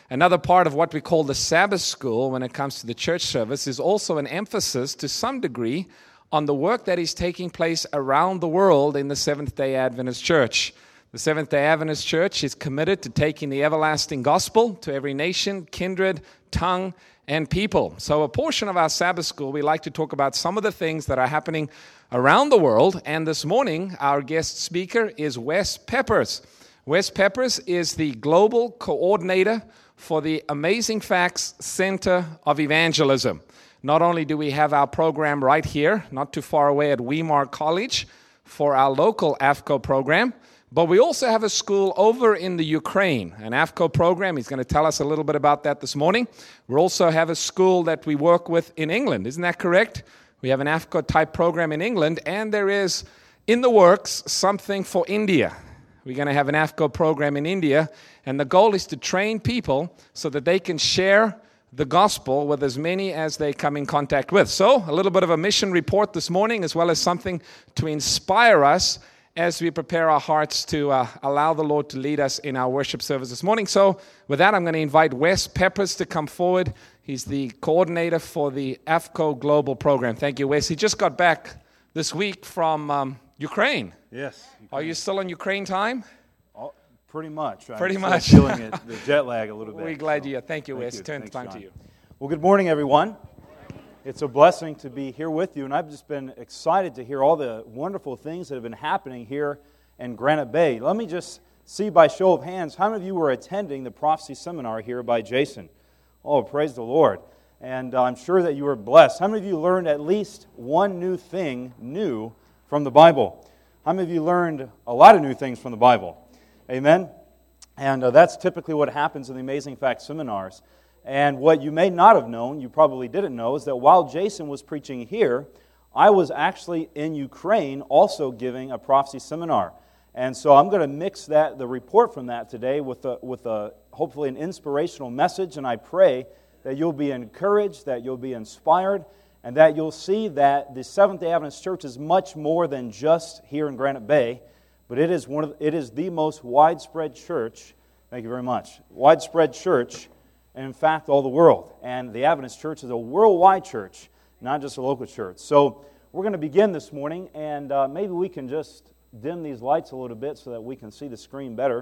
Another part of what we call the Sabbath school when it comes to the church service is also an emphasis to some degree on the work that is taking place around the world in the Seventh-day Adventist Church. The Seventh-day Adventist Church is committed to taking the everlasting gospel to every nation, kindred, tongue, and people. So a portion of our Sabbath school, we like to talk about some of the things that are happening around the world. And this morning, our guest speaker is Wes Peppers. Wes Peppers is the global coordinator for the Amazing Facts Center of Evangelism. Not only do we have our program right here, not too far away at Weimar College for our local AFCO program, but we also have a school over in the Ukraine, an AFCO program. He's going to tell us a little bit about that this morning. We also have a school that we work with in England. Isn't that correct? We have an AFCO-type program in England, and there is, in the works, something for India. We're going to have an AFCO program in India, and the goal is to train people so that they can share the gospel with as many as they come in contact with. So, a little bit of a mission report this morning, as well as something to inspire us as we prepare our hearts to allow the Lord to lead us in our worship service this morning. So, with that, I'm going to invite Wes Peppers to come forward. He's the coordinator for the AFCO Global Program. Thank you, Wes. He just got back this week from Ukraine. Yes. Are you still on Ukraine time? Pretty much. Pretty much. Feeling it, the jet lag a little bit. We're glad you're here. Thank you, Wes. Turn the time John. to you. Well, good morning, everyone. It's a blessing to be here with you, and I've just been excited to hear all the wonderful things that have been happening here in Granite Bay. Let me just see by show of hands, how many of you were attending the prophecy seminar here by Jason? Oh, praise the Lord. And I'm sure that you were blessed. How many of you learned at least one new thing new from the Bible? How many of you learned a lot of new things from the Bible? Amen? And that's typically what happens in the Amazing Facts seminars. And what you may not have known, you probably didn't know, is that while Jason was preaching here, I was actually in Ukraine also giving a prophecy seminar. And so I'm going to mix the report from that today with hopefully an inspirational message, and I pray that you'll be encouraged, that you'll be inspired, and that you'll see that the Seventh-day Adventist Church is much more than just here in Granite Bay, but it is the most widespread church, thank you very much, widespread church, and in fact, all the world. And the Adventist Church is a worldwide church, not just a local church. So we're going to begin this morning, and maybe we can just dim these lights a little bit so that we can see the screen better.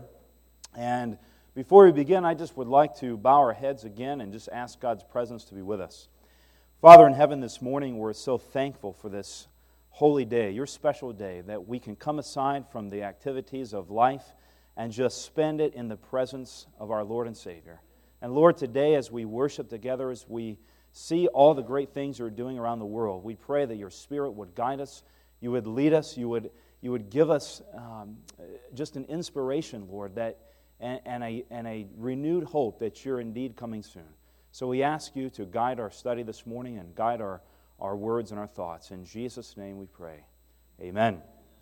And before we begin, I just would like to bow our heads again and just ask God's presence to be with us. Father in heaven, this morning we're so thankful for this holy day, your special day, that we can come aside from the activities of life and just spend it in the presence of our Lord and Savior. And Lord, today as we worship together, as we see all the great things you're doing around the world, we pray that your Spirit would guide us, you would lead us, you would give us just an inspiration, Lord, that and a renewed hope that you're indeed coming soon. So we ask you to guide our study this morning and guide our words and our thoughts. In Jesus' name we pray. Amen.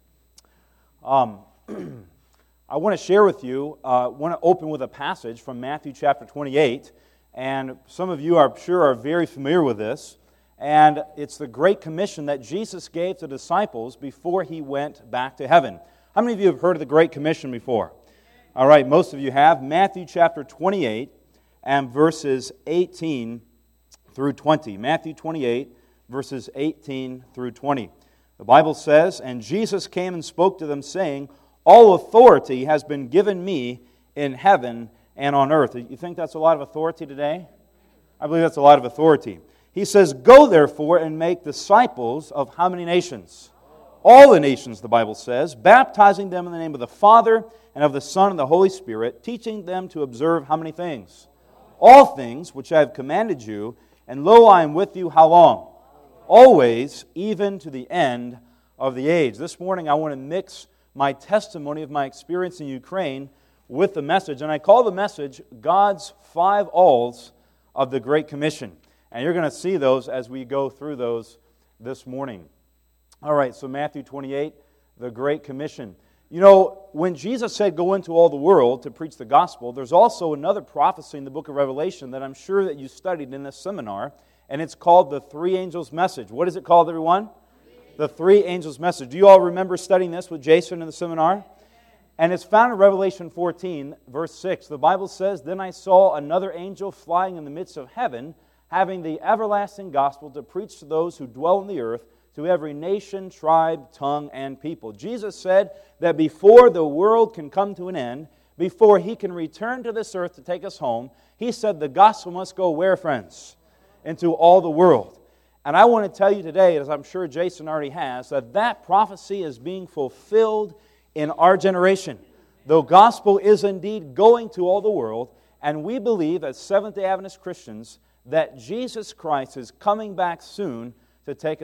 I want to share with you, I want to open with a passage from Matthew chapter 28, and some of you, I'm sure, are very familiar with this, and it's the Great Commission that Jesus gave to the disciples before He went back to heaven. How many of you have heard of the Great Commission before? All right, most of you have. Matthew chapter 28 and verses 18 through 20. Matthew 28, verses 18 through 20. The Bible says, "And Jesus came and spoke to them, saying, All authority has been given me in heaven and on earth." You think that's a lot of authority today? I believe that's a lot of authority. He says, "Go therefore and make disciples of" how many nations? All the nations, the Bible says, "baptizing them in the name of the Father and of the Son and the Holy Spirit, teaching them to observe" how many things? "All things which I have commanded you, and lo, I am with you" how long? "Always, even to the end of the age." This morning I want to mix my testimony of my experience in Ukraine with the message, and I call the message God's 5 Alls of the Great Commission. And you're going to see those as we go through those this morning. All right, so Matthew 28, the Great Commission. You know, when Jesus said go into all the world to preach the gospel, there's also another prophecy in the book of Revelation that I'm sure that you studied in this seminar, and it's called the 3 Angels' Message. What is it called, everyone? The 3 Angels' Message. Do you all remember studying this with Jason in the seminar? And it's found in Revelation 14, verse 6. The Bible says, "Then I saw another angel flying in the midst of heaven, having the everlasting gospel to preach to those who dwell on the earth, to every nation, tribe, tongue, and people." Jesus said that before the world can come to an end, before He can return to this earth to take us home, He said the gospel must go where, friends? Into all the world. And I want to tell you today, as I'm sure Jason already has, that prophecy is being fulfilled in our generation. The gospel is indeed going to all the world, and we believe as Seventh-day Adventist Christians that Jesus Christ is coming back soon to take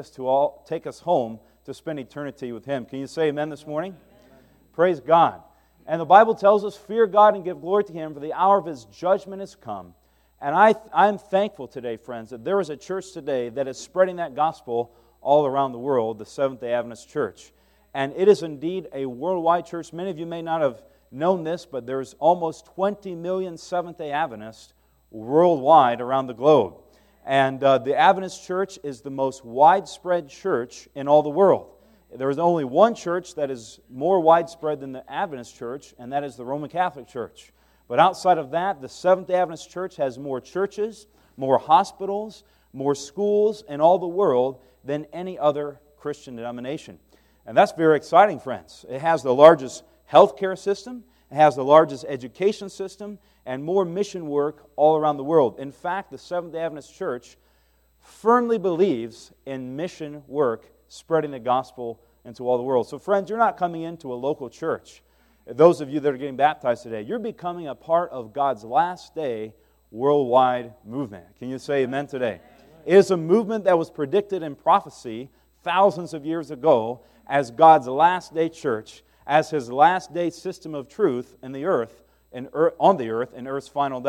us home to spend eternity with Him. Can you say amen this morning? Amen. Praise God. And the Bible tells us, fear God and give glory to Him, for the hour of His judgment is come. And I'm thankful today, friends, that there is a church today that is spreading that gospel all around the world, the Seventh-day Adventist Church. And it is indeed a worldwide church. Many of you may not have known this, but there's almost 20 million Seventh-day Adventists worldwide around the globe. And the Adventist Church is the most widespread church in all the world. There is only one church that is more widespread than the Adventist Church, and that is the Roman Catholic Church. But outside of that, the Seventh-day Adventist Church has more churches, more hospitals, more schools in all the world than any other Christian denomination. And that's very exciting, friends. It has the largest healthcare system, it has the largest education system, and more mission work all around the world. In fact, the Seventh-day Adventist Church firmly believes in mission work, spreading the gospel into all the world. So, friends, you're not coming into a local church. Those of you that are getting baptized today, you're becoming a part of God's last day worldwide movement. Can you say amen today? It is a movement that was predicted in prophecy thousands of years ago as God's last day church, as His last day system of truth in the earth, on the earth in Earth's final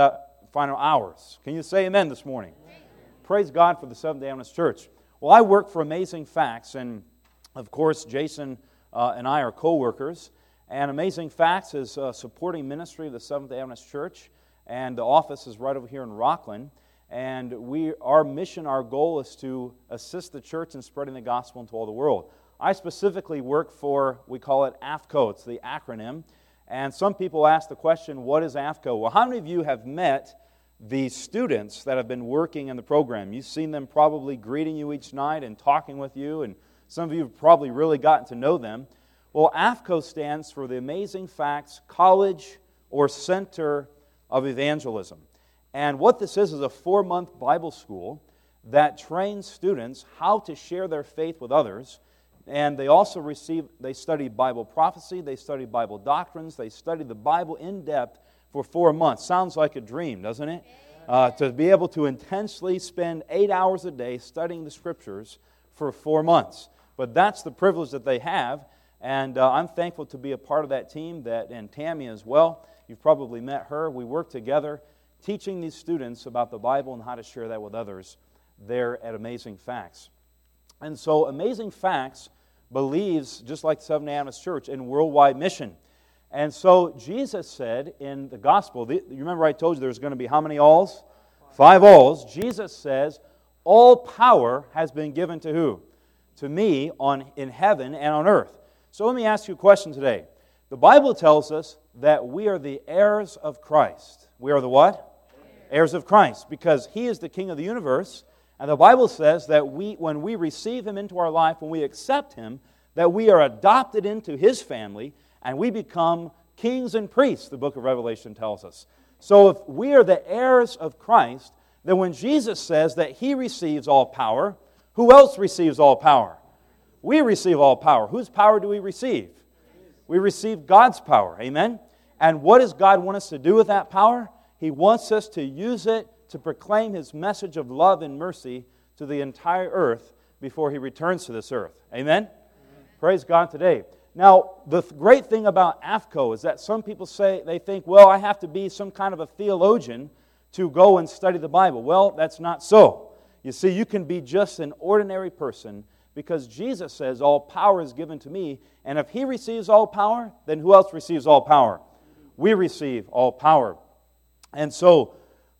hours. Can you say amen this morning? Amen. Praise God for the Seventh-day Adventist Church. Well, I work for Amazing Facts, and of course, Jason and I are co-workers. And Amazing Facts is a supporting ministry of the Seventh-day Adventist Church, and the office is right over here in Rockland. And our mission, our goal is to assist the church in spreading the gospel into all the world. I specifically work for, we call it AFCO, it's the acronym. And some people ask the question, what is AFCO? Well, how many of you have met the students that have been working in the program? You've seen them probably greeting you each night and talking with you, and some of you have probably really gotten to know them. Well, AFCO stands for the Amazing Facts College or Center of Evangelism. And what this is a 4-month Bible school that trains students how to share their faith with others. And they also they study Bible prophecy, they study Bible doctrines, they study the Bible in depth for 4 months. Sounds like a dream, doesn't it? To be able to intensely spend 8 hours a day studying the Scriptures for 4 months. But that's the privilege that they have, and I'm thankful to be a part of that team, and Tammy as well. You've probably met her. We work together teaching these students about the Bible and how to share that with others there at Amazing Facts. And so Amazing Facts believes, just like the Seventh-day Adventist Church, in worldwide mission. And so Jesus said in the gospel, you remember I told you there's going to be how many alls? 5 alls. Jesus says, all power has been given to who? To me in heaven and on earth. So let me ask you a question today. The Bible tells us that we are the heirs of Christ. We are the what? Heirs of Christ, because He is the King of the universe. And the Bible says that when we receive Him into our life, when we accept Him, that we are adopted into His family, and we become kings and priests, the book of Revelation tells us. So if we are the heirs of Christ, then when Jesus says that He receives all power, who else receives all power? We receive all power. Whose power do we receive? We receive God's power. Amen? And what does God want us to do with that power? He wants us to use it to proclaim His message of love and mercy to the entire earth before He returns to this earth. Amen? Praise God today. Now, the great thing about AFCO is that some people they think, well, I have to be some kind of a theologian to go and study the Bible. Well, that's not so. You see, you can be just an ordinary person because Jesus says all power is given to me, and if He receives all power, then who else receives all power? We receive all power. And so,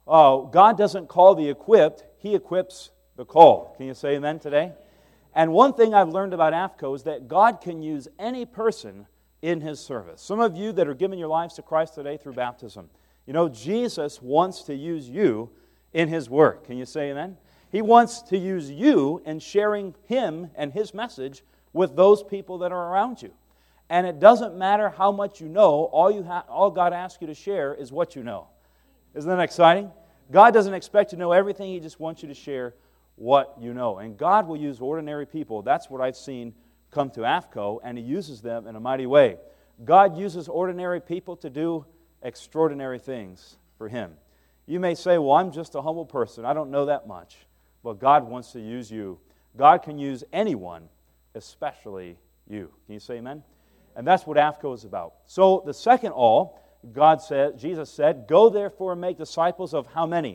God doesn't call the equipped, He equips the called. Can you say amen today? And one thing I've learned about AFCO is that God can use any person in His service. Some of you that are giving your lives to Christ today through baptism, you know, Jesus wants to use you in His work. Can you say amen? He wants to use you in sharing Him and His message with those people that are around you. And it doesn't matter how much you know, all God asks you to share is what you know. Isn't that exciting? God doesn't expect you to know everything. He just wants you to share what you know. And God will use ordinary people. That's what I've seen come to AFCO, and He uses them in a mighty way. God uses ordinary people to do extraordinary things for Him. You may say, well, I'm just a humble person. I don't know that much. But God wants to use you. God can use anyone, especially you. Can you say amen? And that's what AFCO is about. So the second all, Jesus said, go therefore and make disciples of how many?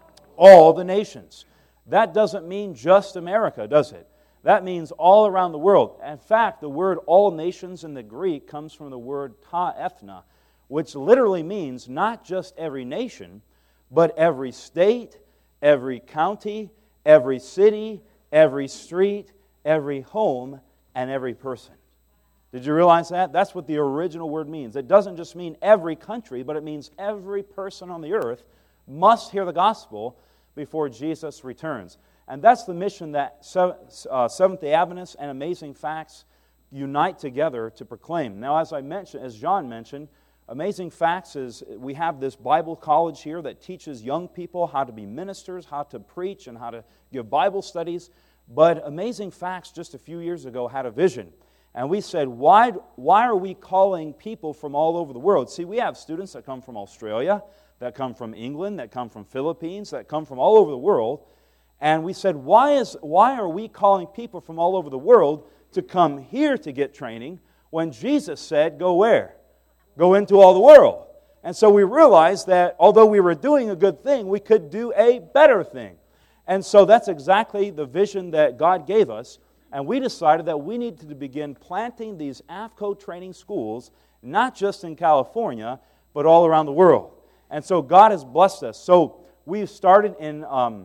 All the nations. That doesn't mean just America, does it? That means all around the world. In fact, the word all nations in the Greek comes from the word ta ethna, which literally means not just every nation, but every state, every county, every city, every street, every home, and every person. Did you realize that? That's what the original word means. It doesn't just mean every country, but it means every person on the earth must hear the gospel before Jesus returns. And that's the mission that Seventh-day Adventists and Amazing Facts unite together to proclaim. Now, as John mentioned, Amazing Facts is, we have this Bible college here that teaches young people how to be ministers, how to preach, and how to give Bible studies. But Amazing Facts just a few years ago had a vision. And we said, why are we calling people from all over the world? See, we have students that come from Australia, that come from England, that come from Philippines, that come from all over the world. And we said, why are we calling people from all over the world to come here to get training when Jesus said, go where? Go into all the world. And so we realized that although we were doing a good thing, we could do a better thing. And so that's exactly the vision that God gave us. And we decided that we needed to begin planting these AFCO training schools, not just in California, but all around the world. And so God has blessed us. So we started in,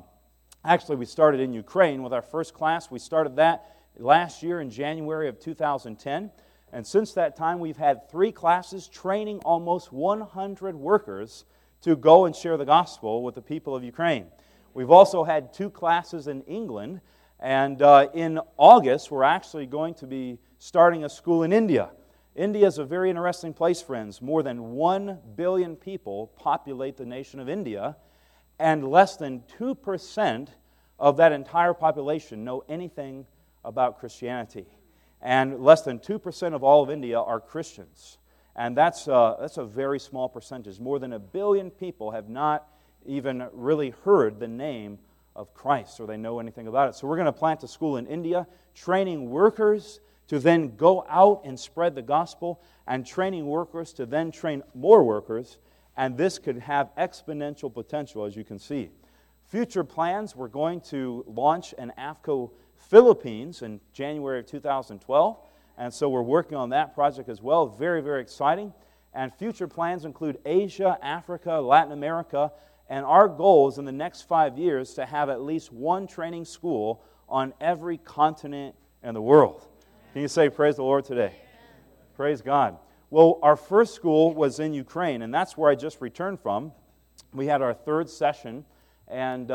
we started in Ukraine with our first class. We started that last year in January of 2010. And since that time, we've had 3 classes training almost 100 workers to go and share the gospel with the people of Ukraine. We've also had 2 classes in England. And in August, we're actually going to be starting a school in India. India is a very interesting place, friends. More than 1 billion people populate the nation of India, and less than 2% of that entire population know anything about Christianity. And less than 2% of all of India are Christians. And that's a very small percentage. More than 1 billion people have not even really heard the name of Christ, or they know anything about it. So we're going to plant a school in India, training workers to then go out and spread the gospel, and training workers to then train more workers, and this could have exponential potential, as you can see. Future plans, we're going to launch an AFCO Philippines in January of 2012, and so we're working on that project as well. Very, very exciting. And future plans include Asia, Africa, Latin America. And our goal is in the next 5 years to have at least 1 training school on every continent in the world. Can you say praise the Lord today? Praise God. Well, our first school was in Ukraine, and that's where I just returned from. We had our 3rd session, and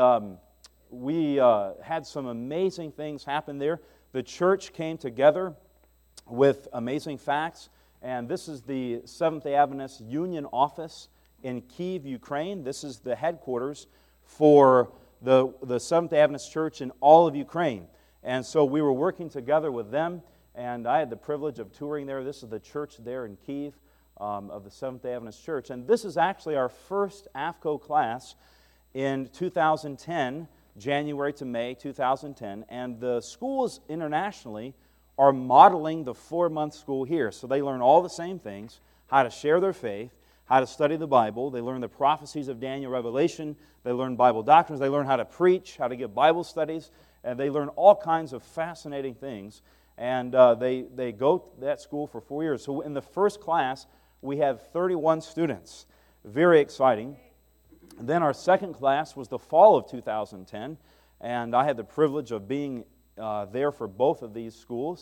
we had some amazing things happen there. The church came together with Amazing Facts, and this is the Seventh-day Adventist Union office in Kyiv, Ukraine. This is the headquarters for the Seventh-day Adventist Church in all of Ukraine. And so we were working together with them, and I had the privilege of touring there. This is the church there in Kyiv of the Seventh-day Adventist Church. And this is actually our first AFCO class in 2010, January to May 2010. And the schools internationally are modeling the 4-month school here. So they learn all the same things, how to share their faith, how to study the Bible. They learn the prophecies of Daniel, Revelation. They learn Bible doctrines. They learn how to preach, how to give Bible studies. And they learn all kinds of fascinating things. And they go to that school for 4 years. So in the first class, we had 31 students. Very exciting. And then our second class was the fall of 2010. And I had the privilege of being there for both of these schools.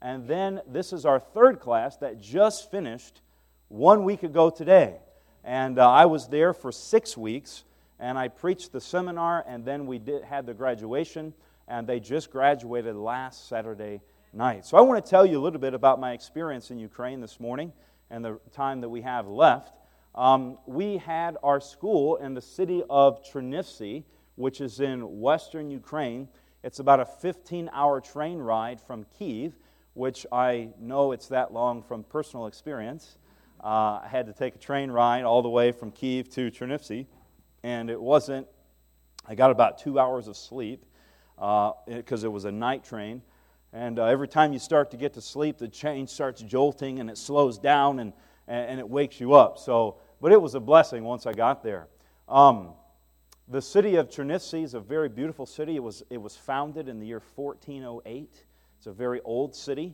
And then this is our third class that just finished 1 week ago today. And I was there for 6 weeks, and I preached the seminar, and then we had the graduation, and they just graduated last Saturday night. So I want to tell you a little bit about my experience in Ukraine this morning and the time that we have left. We had our school in the city of Chernivtsi, which is in western Ukraine. It's about a 15-hour train ride from Kyiv, which I know it's that long from personal experience. I had to take a train ride all the way from Kyiv to Chernivtsi, and I got about 2 hours of sleep because it was a night train. And every time you start to get to sleep, the train starts jolting and it slows down and it wakes you up. But it was a blessing once I got there. The city of Chernivtsi is a very beautiful city. It was founded in the year 1408. It's a very old city.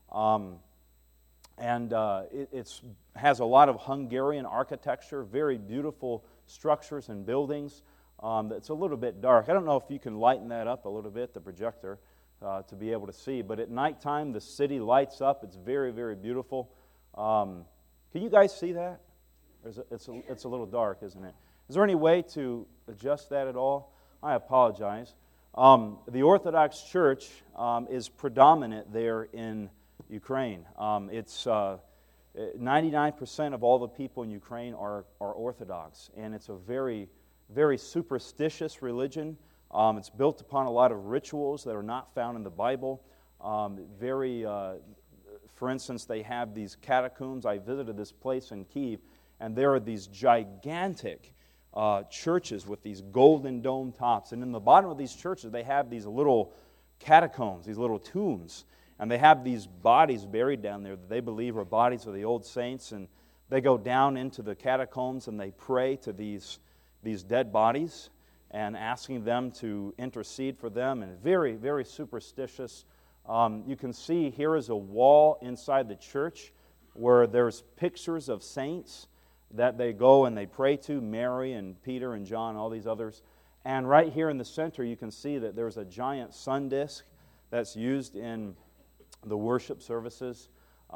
It has a lot of Hungarian architecture, very beautiful structures and buildings. It's a little bit dark. I don't know if you can lighten that up a little bit, the projector, to be able to see. But at nighttime, the city lights up. It's very, very beautiful. Can you guys see that? It's a little dark, isn't it? Is there any way to adjust that at all? I apologize. The Orthodox Church is predominant there in Ukraine. It's 99% of all the people in Ukraine are Orthodox, and it's a very, very superstitious religion. It's built upon a lot of rituals that are not found in the Bible. For instance, they have these catacombs. I visited this place in Kyiv, and there are these gigantic churches with these golden dome tops. And in the bottom of these churches, they have these little catacombs, these little tombs. And they have these bodies buried down there that they believe are bodies of the old saints. And they go down into the catacombs and they pray to these dead bodies and asking them to intercede for them. And very, very superstitious. You can see here is a wall inside the church where there's pictures of saints that they go and they pray to, Mary and Peter and John, all these others. And right here in the center, you can see that there's a giant sun disk that's used in the worship services.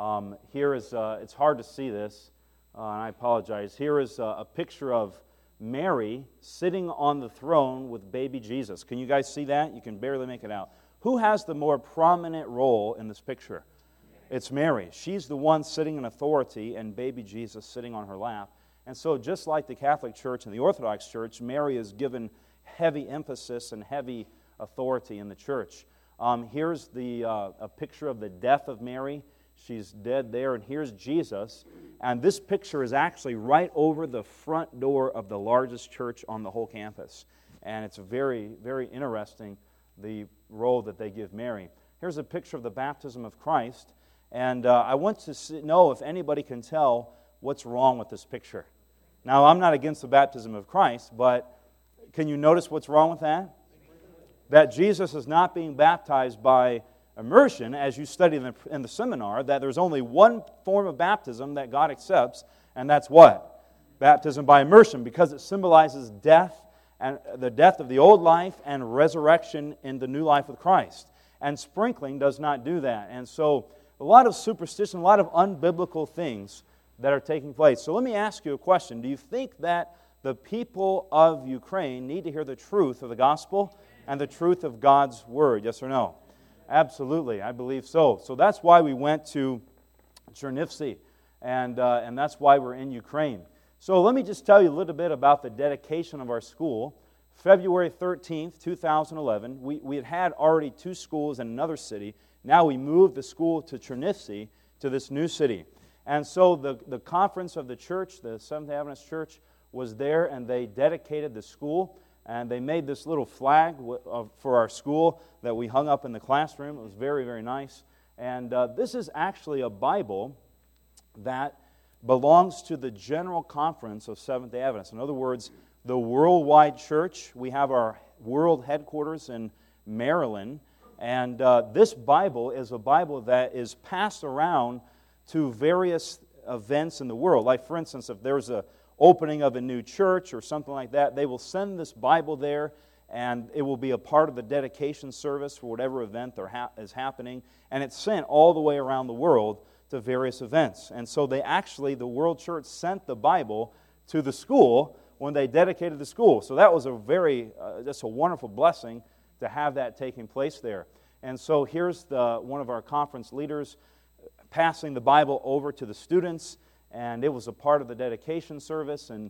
Here is, it's hard to see this, and I apologize. Here is a picture of Mary sitting on the throne with baby Jesus. Can you guys see that? You can barely make it out. Who has the more prominent role in this picture? It's Mary. She's the one sitting in authority and baby Jesus sitting on her lap. And so just like the Catholic Church and the Orthodox Church, Mary is given heavy emphasis and heavy authority in the church. Here's a picture of the death of Mary. She's dead there. And here's Jesus. And this picture is actually right over the front door of the largest church on the whole campus. And it's very, very interesting, the role that they give Mary. Here's a picture of the baptism of Christ. And I want to know if anybody can tell what's wrong with this picture. Now, I'm not against the baptism of Christ, but can you notice what's wrong with that? That Jesus is not being baptized by immersion, as you studied in the seminar, that there's only one form of baptism that God accepts, and that's what? Baptism by immersion, because it symbolizes death, and the death of the old life and resurrection in the new life with Christ. And sprinkling does not do that. And so a lot of superstition, a lot of unbiblical things that are taking place. So let me ask you a question. Do you think that the people of Ukraine need to hear the truth of the gospel and the truth of God's word? Yes or no? Absolutely, I believe so. So that's why we went to Chernivtsi, and that's why we're in Ukraine. So let me just tell you a little bit about the dedication of our school. February 13th, 2011, we had already 2 schools in another city. Now we moved the school to Chernivtsi, to this new city. And so the conference of the church, the Seventh-day Adventist Church, was there, and they dedicated the school. And they made this little flag for our school that we hung up in the classroom. It was very, very nice. And this is actually a Bible that belongs to the General Conference of Seventh-day Adventists. In other words, the worldwide church. We have our world headquarters in Maryland. And this Bible is a Bible that is passed around to various events in the world. Like, for instance, if there's a opening of a new church or something like that, they will send this Bible there, and it will be a part of the dedication service for whatever event is happening, and it's sent all the way around the world to various events. And so the World Church sent the Bible to the school when they dedicated the school. So that was just a wonderful blessing to have that taking place there. And so here's one of our conference leaders passing the Bible over to the students, and it was a part of the dedication service, and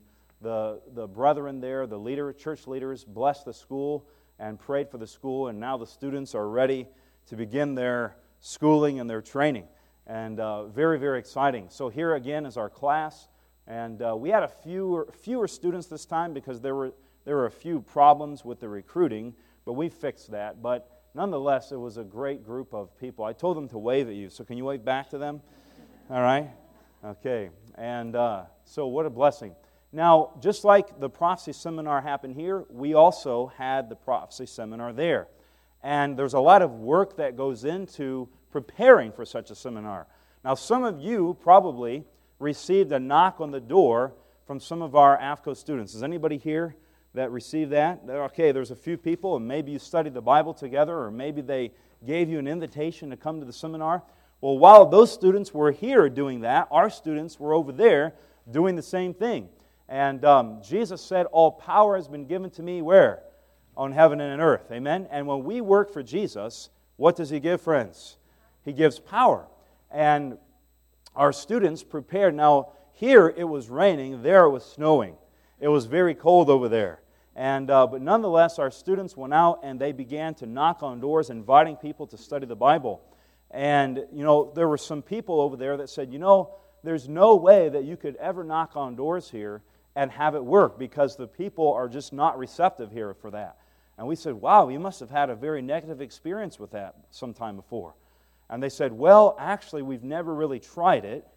the brethren there, church leaders, blessed the school and prayed for the school, and now the students are ready to begin their schooling and their training. And very, very exciting. So here again is our class. And we had fewer students this time because there were a few problems with the recruiting, but we fixed that. But nonetheless, it was a great group of people. I told them to wave at you, so can you wave back to them? All right? Okay. And so what a blessing. Now, just like the prophecy seminar happened here, we also had the prophecy seminar there. And there's a lot of work that goes into preparing for such a seminar. Now, some of you probably received a knock on the door from some of our AFCO students. Is anybody here that received that? Okay, there's a few people, and maybe you studied the Bible together, or maybe they gave you an invitation to come to the seminar. Well, while those students were here doing that, our students were over there doing the same thing. And Jesus said, all power has been given to me where? On heaven and on earth. Amen? And when we work for Jesus, what does He give, friends? He gives power. And our students prepared. Now, here it was raining, there it was snowing. It was very cold over there. And but nonetheless, our students went out and they began to knock on doors, inviting people to study the Bible. And, there were some people over there that said, there's no way that you could ever knock on doors here and have it work because the people are just not receptive here for that. And we said, wow, you must have had a very negative experience with that sometime before. And they said, well, actually, we've never really tried it,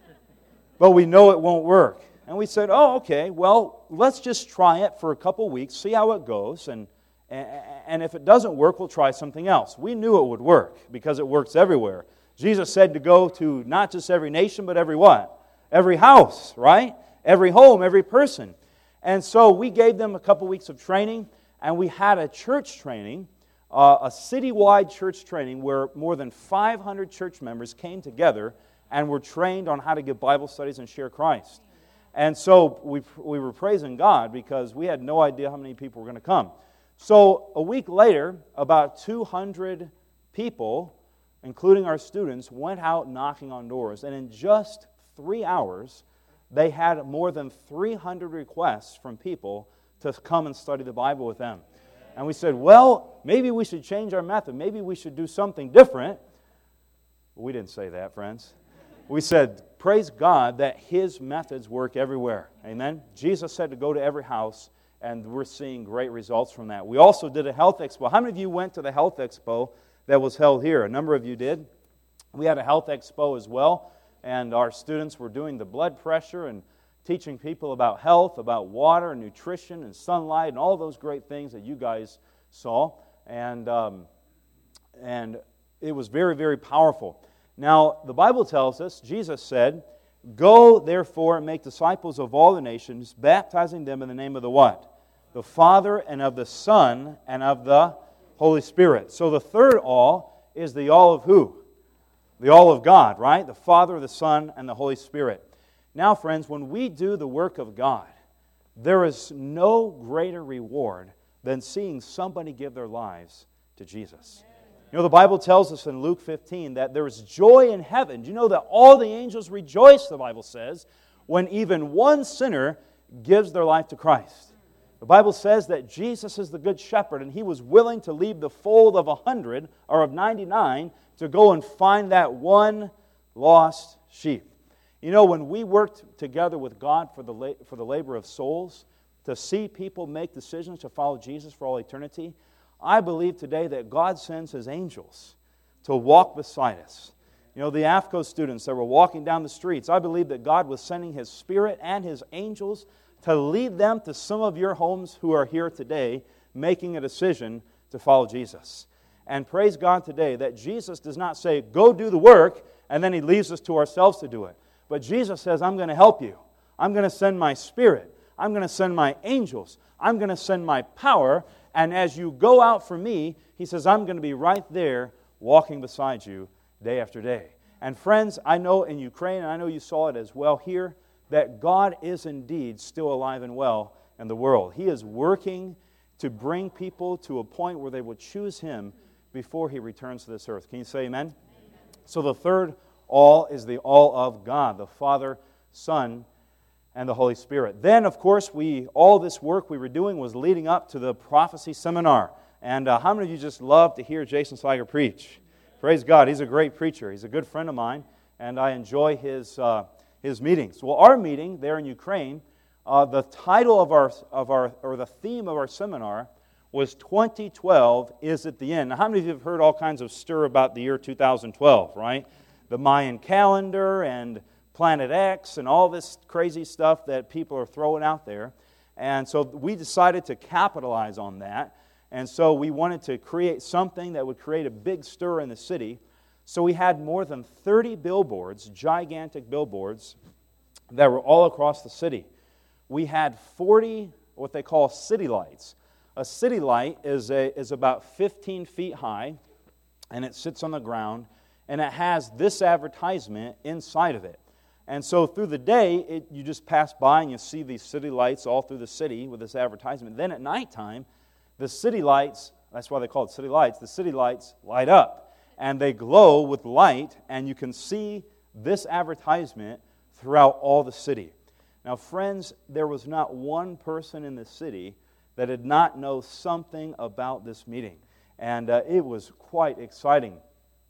but we know it won't work. And we said, oh, okay, well, let's just try it for a couple weeks, see how it goes, and if it doesn't work, we'll try something else. We knew it would work because it works everywhere. Jesus said to go to not just every nation, but every what? Every house, right? Every home, every person. And so we gave them a couple weeks of training, and we had a church training, a citywide church training where more than 500 church members came together and were trained on how to give Bible studies and share Christ. And so we were praising God because we had no idea how many people were going to come. So a week later, about 200 people, including our students, went out knocking on doors. And in just 3 hours, they had more than 300 requests from people to come and study the Bible with them. And we said, well, maybe we should change our method. Maybe we should do something different. We didn't say that, friends. We said, praise God that His methods work everywhere. Amen? Jesus said to go to every house, and we're seeing great results from that. We also did a health expo. How many of you went to the health expo that was held here? A number of you did. We had a health expo as well, and our students were doing the blood pressure and teaching people about health, about water and nutrition and sunlight and all those great things that you guys saw. And it was very, very powerful. Now, the Bible tells us, Jesus said, go, therefore, and make disciples of all the nations, baptizing them in the name of the what? The Father, and of the Son, and of the Holy Spirit. So the third all is the all of who? The all of God, right? The Father, the Son, and the Holy Spirit. Now, friends, when we do the work of God, there is no greater reward than seeing somebody give their lives to Jesus. The Bible tells us in Luke 15 that there is joy in heaven. Do you know that all the angels rejoice, the Bible says, when even one sinner gives their life to Christ? The Bible says that Jesus is the good shepherd, and He was willing to leave the fold of 100 or of 99 to go and find that one lost sheep. When we worked together with God for the labor of souls, to see people make decisions to follow Jesus for all eternity, I believe today that God sends His angels to walk beside us. The AFCO students that were walking down the streets, I believe that God was sending His Spirit and His angels to lead them to some of your homes who are here today making a decision to follow Jesus. And praise God today that Jesus does not say, go do the work, and then He leaves us to ourselves to do it. But Jesus says, I'm going to help you. I'm going to send my Spirit. I'm going to send my angels. I'm going to send my power, And as you go out for me, He says, I'm going to be right there walking beside you day after day. And friends, I know in Ukraine, and I know you saw it as well here, that God is indeed still alive and well in the world. He is working to bring people to a point where they will choose Him before He returns to this earth. Can you say amen? Amen. So the third all is the all of God, the Father, Son, and the Holy Spirit. Then, of course, all this work we were doing was leading up to the prophecy seminar. And how many of you just love to hear Jason Slager preach? Praise God. He's a great preacher. He's a good friend of mine, and I enjoy his meetings. Well, our meeting there in Ukraine, the title or the theme of our seminar was 2012 is at the end. Now, how many of you have heard all kinds of stir about the year 2012, right? The Mayan calendar and Planet X and all this crazy stuff that people are throwing out there. And so we decided to capitalize on that. And so we wanted to create something that would create a big stir in the city. So we had more than 30 billboards, gigantic billboards, that were all across the city. We had 40 what they call city lights. A city light is about 15 feet high, and it sits on the ground, and it has this advertisement inside of it. And so through the day, you just pass by and you see these city lights all through the city with this advertisement. Then at nighttime, the city lights, that's why they call it city lights, the city lights light up. And they glow with light, and you can see this advertisement throughout all the city. Now, friends, there was not one person in the city that did not know something about this meeting. And it was quite exciting.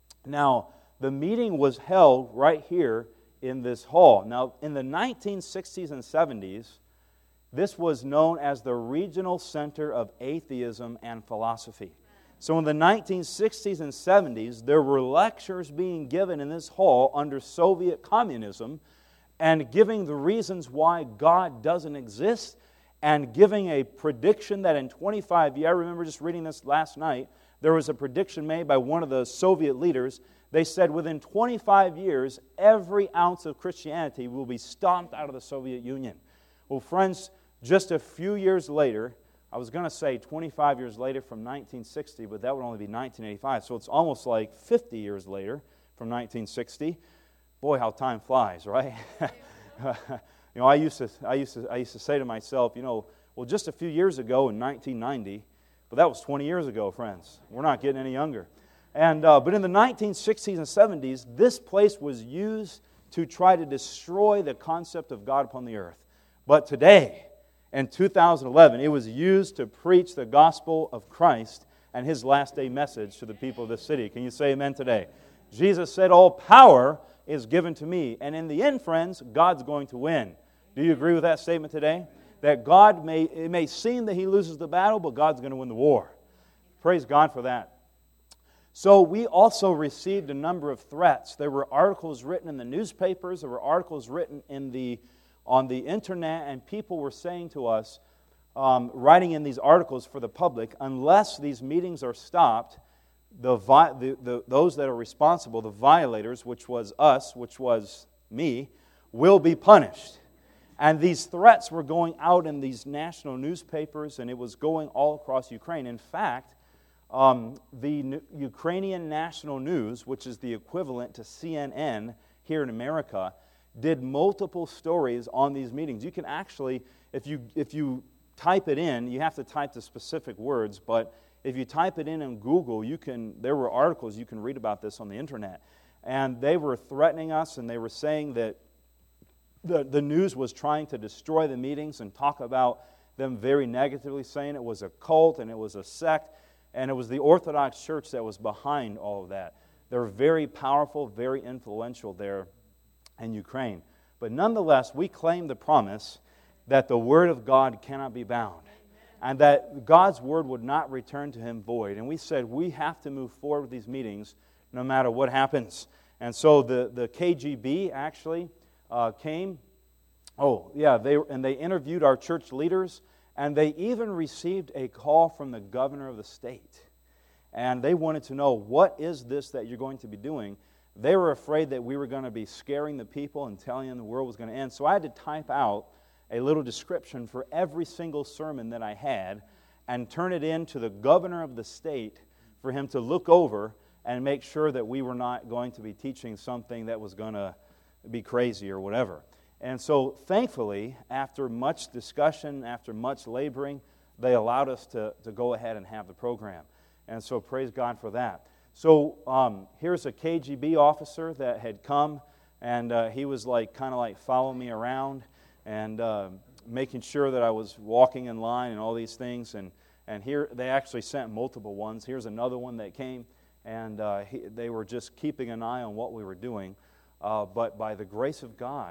Now, the meeting was held right here in this hall. Now, in the 1960s and 70s, this was known as the Regional Center of Atheism and Philosophy. So in the 1960s and 70s, there were lectures being given in this hall under Soviet communism and giving the reasons why God doesn't exist and giving a prediction that in 25 years, I remember just reading this last night, there was a prediction made by one of the Soviet leaders. They said within 25 years, every ounce of Christianity will be stomped out of the Soviet Union. Well, friends, just a few years later, I was going to say 25 years later from 1960, but that would only be 1985. So it's almost like 50 years later from 1960. Boy, how time flies, right? I used to say to myself, well, just a few years ago in 1990, but that was 20 years ago, friends. We're not getting any younger. And but in the 1960s and 70s, this place was used to try to destroy the concept of God upon the earth. But today, in 2011, it was used to preach the gospel of Christ and His last day message to the people of this city. Can you say amen today? Jesus said, all power is given to me. And in the end, friends, God's going to win. Do you agree with that statement today? That it may seem that He loses the battle, but God's going to win the war. Praise God for that. So we also received a number of threats. There were articles written in the newspapers. There were articles written on the internet, and people were saying to us, writing in these articles for the public, unless these meetings are stopped, those that are responsible, the violators, which was us, which was me, will be punished. And these threats were going out in these national newspapers, and it was going all across Ukraine. In fact, the Ukrainian National News, which is the equivalent to CNN here in America, did multiple stories on these meetings. You can actually, if you type it in, you have to type the specific words, but if you type it in Google, there were articles you can read about this on the internet. And they were threatening us, and they were saying that the news was trying to destroy the meetings and talk about them very negatively, saying it was a cult and it was a sect, and it was the Orthodox Church that was behind all of that. They're very powerful, very influential there in Ukraine. But nonetheless, we claim the promise that the Word of God cannot be bound, and that God's Word would not return to Him void. And we said we have to move forward with these meetings no matter what happens. And so the KGB actually came. They interviewed our church leaders, and they even received a call from the governor of the state. And they wanted to know, what is this that you're going to be doing? They were afraid that we were going to be scaring the people and telling them the world was going to end. So I had to type out a little description for every single sermon that I had. and turn it in to the governor of the state for him to look over and make sure that we were not going to be teaching something that was going to be crazy or whatever. And so, thankfully, after much discussion, after much laboring, they allowed us to go ahead and have the program. And so, praise God for that. So, here's a KGB officer that had come, and he was kind of following me around and making sure that I was walking in line and all these things. And here, they actually sent multiple ones. Here's another one that came, and they were just keeping an eye on what we were doing. But by the grace of God,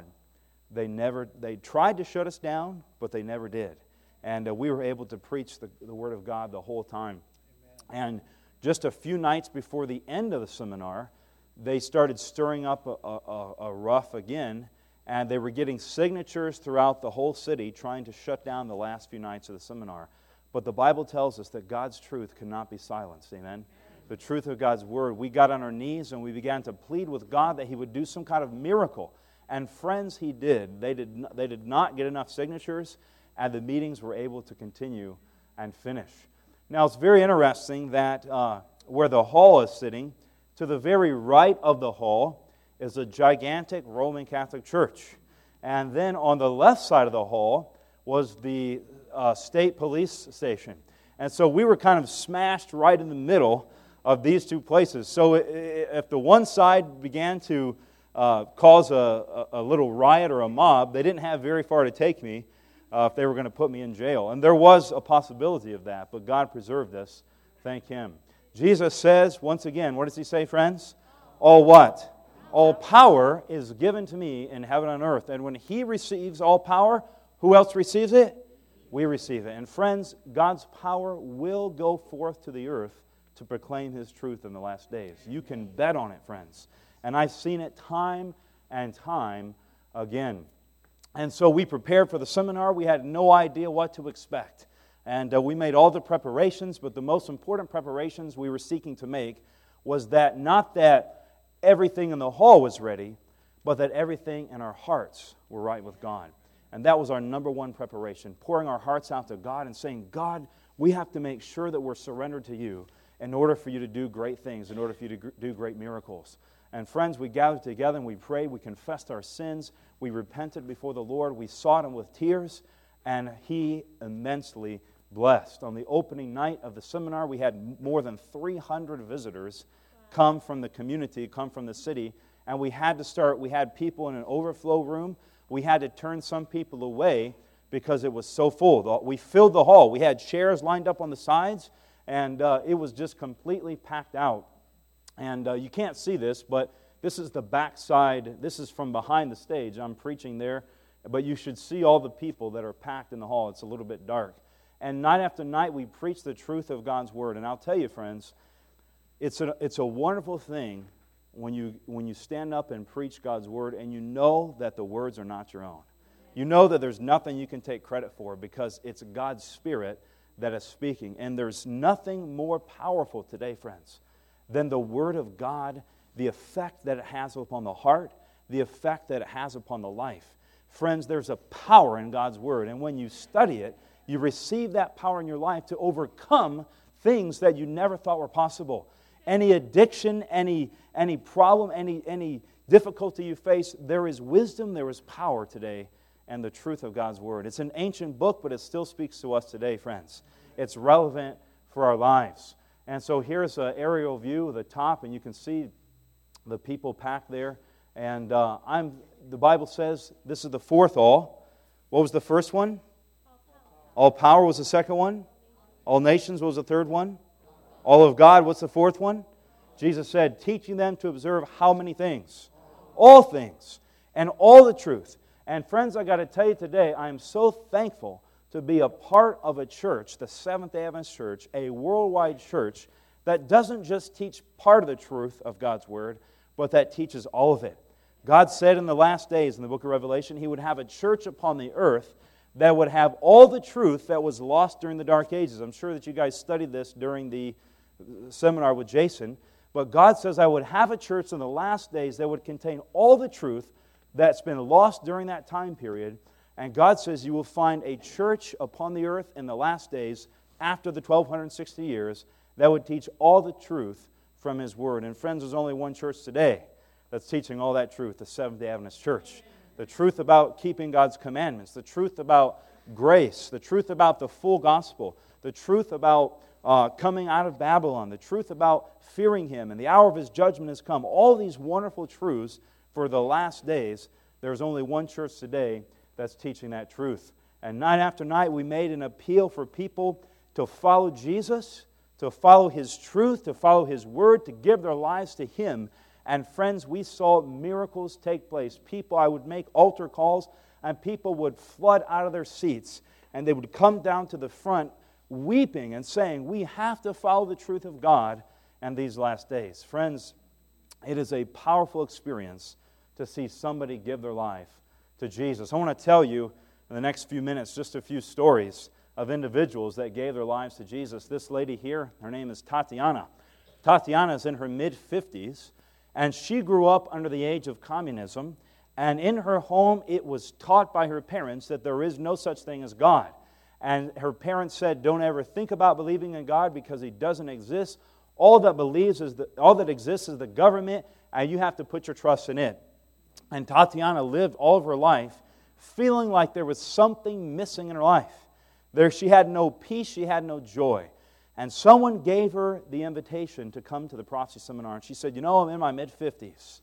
they tried to shut us down, but they never did. And we were able to preach the Word of God the whole time. Amen. And just a few nights before the end of the seminar, they started stirring up a rough again, and they were getting signatures throughout the whole city trying to shut down the last few nights of the seminar. But the Bible tells us that God's truth cannot be silenced. Amen? The truth of God's Word. We got on our knees and we began to plead with God that He would do some kind of miracle. And friends, He did. They did not get enough signatures, and the meetings were able to continue and finish. Now, it's very interesting that where the hall is sitting, to the very right of the hall is a gigantic Roman Catholic church. And then on the left side of the hall was the state police station. And so we were kind of smashed right in the middle of these two places. So if the one side began to cause a little riot or a mob, they didn't have very far to take me if they were going to put me in jail. And there was a possibility of that, but God preserved us. Thank Him. Jesus says, once again, what does He say, friends? All what? All power is given to me in heaven and earth. And when He receives all power, who else receives it? We receive it. And friends, God's power will go forth to the earth to proclaim His truth in the last days. You can bet on it, friends. And I've seen it time and time again. And so we prepared for the seminar. We had no idea what to expect. And we made all the preparations, but the most important preparations we were seeking to make was that not that everything in the hall was ready, but that everything in our hearts were right with God. And that was our number one preparation, pouring our hearts out to God and saying, God, we have to make sure that we're surrendered to You in order for You to do great things, in order for You to do great miracles. And friends, we gathered together and we prayed, we confessed our sins, we repented before the Lord, we sought Him with tears, and He immensely blessed. On the opening night of the seminar, we had more than 300 visitors come from the community, come from the city, and we had people in an overflow room. We had to turn some people away because it was so full. We filled the hall. We had chairs lined up on the sides, and it was just completely packed out. And you can't see this, but this is the backside. This is from behind the stage. I'm preaching there, but you should see all the people that are packed in the hall. It's a little bit dark. And night after night, we preach the truth of God's Word. And I'll tell you, friends, it's a wonderful thing when you stand up and preach God's Word and you know that the words are not your own. You know that there's nothing you can take credit for because it's God's Spirit that is speaking. And there's nothing more powerful today, friends, than the Word of God, the effect that it has upon the heart, the effect that it has upon the life. Friends, there's a power in God's Word, and when you study it, you receive that power in your life to overcome things that you never thought were possible. Any addiction, any problem, any difficulty you face, there is wisdom, there is power today, and the truth of God's Word. It's an ancient book, but it still speaks to us today, friends. It's relevant for our lives. And so here's an aerial view of the top, and you can see the people packed there. And the Bible says this is the fourth all. What was the first one? All power was the second one. All nations was the third one. All of God, what's the fourth one? Jesus said, teaching them to observe how many things? All things. And all the truth. And friends, I got to tell you today, I am so thankful to be a part of a church, the Seventh-day Adventist Church, a worldwide church that doesn't just teach part of the truth of God's Word, but that teaches all of it. God said in the last days in the book of Revelation, He would have a church upon the earth that would have all the truth that was lost during the Dark Ages. I'm sure that you guys studied this during the seminar with Jason. But God says, I would have a church in the last days that would contain all the truth that's been lost during that time period. And God says you will find a church upon the earth in the last days after the 1260 years that would teach all the truth from His Word. And friends, there's only one church today that's teaching all that truth, the Seventh-day Adventist Church. The truth about keeping God's commandments, the truth about grace, the truth about the full gospel, the truth about coming out of Babylon, the truth about fearing Him, and the hour of His judgment has come. All these wonderful truths for the last days, there's only one church today that's teaching that truth. And night after night, we made an appeal for people to follow Jesus, to follow His truth, to follow His Word, to give their lives to Him. And friends, we saw miracles take place. I would make altar calls, and people would flood out of their seats, and they would come down to the front weeping and saying, we have to follow the truth of God in these last days. Friends, it is a powerful experience to see somebody give their life to Jesus. I want to tell you in the next few minutes just a few stories of individuals that gave their lives to Jesus. This lady here, her name is Tatiana. Tatiana is in her mid-50s, and she grew up under the age of communism, and in her home it was taught by her parents that there is no such thing as God. And her parents said, don't ever think about believing in God because He doesn't exist. All that exists is the government, and you have to put your trust in it. And Tatiana lived all of her life feeling like there was something missing in her life. She had no peace, she had no joy. And someone gave her the invitation to come to the prophecy seminar. And she said, I'm in my mid-50s.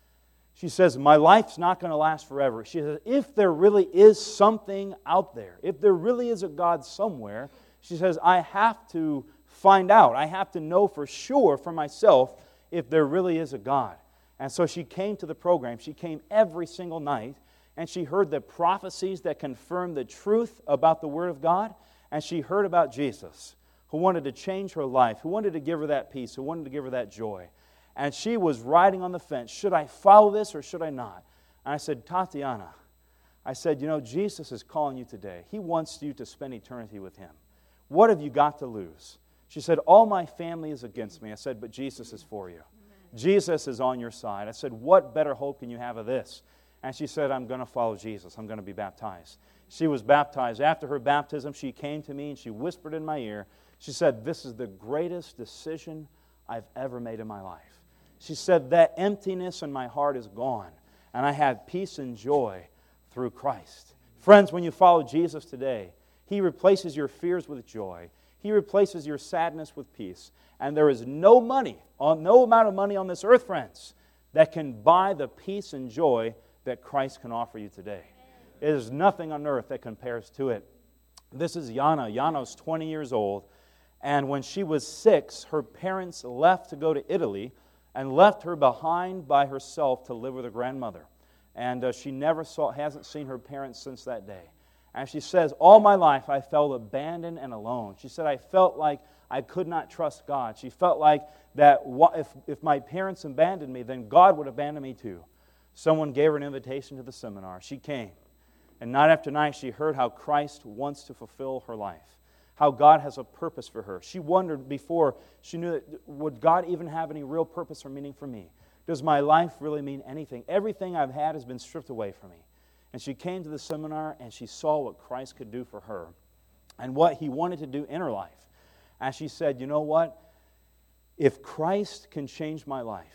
She says, my life's not going to last forever. She says, if there really is something out there, if there really is a God somewhere, she says, I have to find out. I have to know for sure for myself if there really is a God. And so she came to the program. She came every single night, and she heard the prophecies that confirmed the truth about the Word of God, and she heard about Jesus, who wanted to change her life, who wanted to give her that peace, who wanted to give her that joy. And she was riding on the fence. Should I follow this or should I not? And I said, Tatiana, I said, Jesus is calling you today. He wants you to spend eternity with Him. What have you got to lose? She said, all my family is against me. I said, but Jesus is for you. Jesus is on your side. I said, what better hope can you have of this? And she said, I'm going to follow Jesus. I'm going to be baptized. She was baptized. After her baptism, she came to me and she whispered in my ear. She said, this is the greatest decision I've ever made in my life. She said, that emptiness in my heart is gone, and I have peace and joy through Christ. Friends, when you follow Jesus today, He replaces your fears with joy. He replaces your sadness with peace. And there is no amount of money on this earth, friends, that can buy the peace and joy that Christ can offer you today. It is nothing on earth that compares to it. This is Yana. Yana's 20 years old. And when she was 6, her parents left to go to Italy and left her behind by herself to live with her grandmother. And she hasn't seen her parents since that day. And she says, all my life I felt abandoned and alone. She said, I felt like I could not trust God. She felt like that if my parents abandoned me, then God would abandon me too. Someone gave her an invitation to the seminar. She came. And night after night she heard how Christ wants to fulfill her life, how God has a purpose for her. She wondered before she knew that, would God even have any real purpose or meaning for me? Does my life really mean anything? Everything I've had has been stripped away from me. And she came to the seminar and she saw what Christ could do for her and what He wanted to do in her life. And she said, you know what? If Christ can change my life,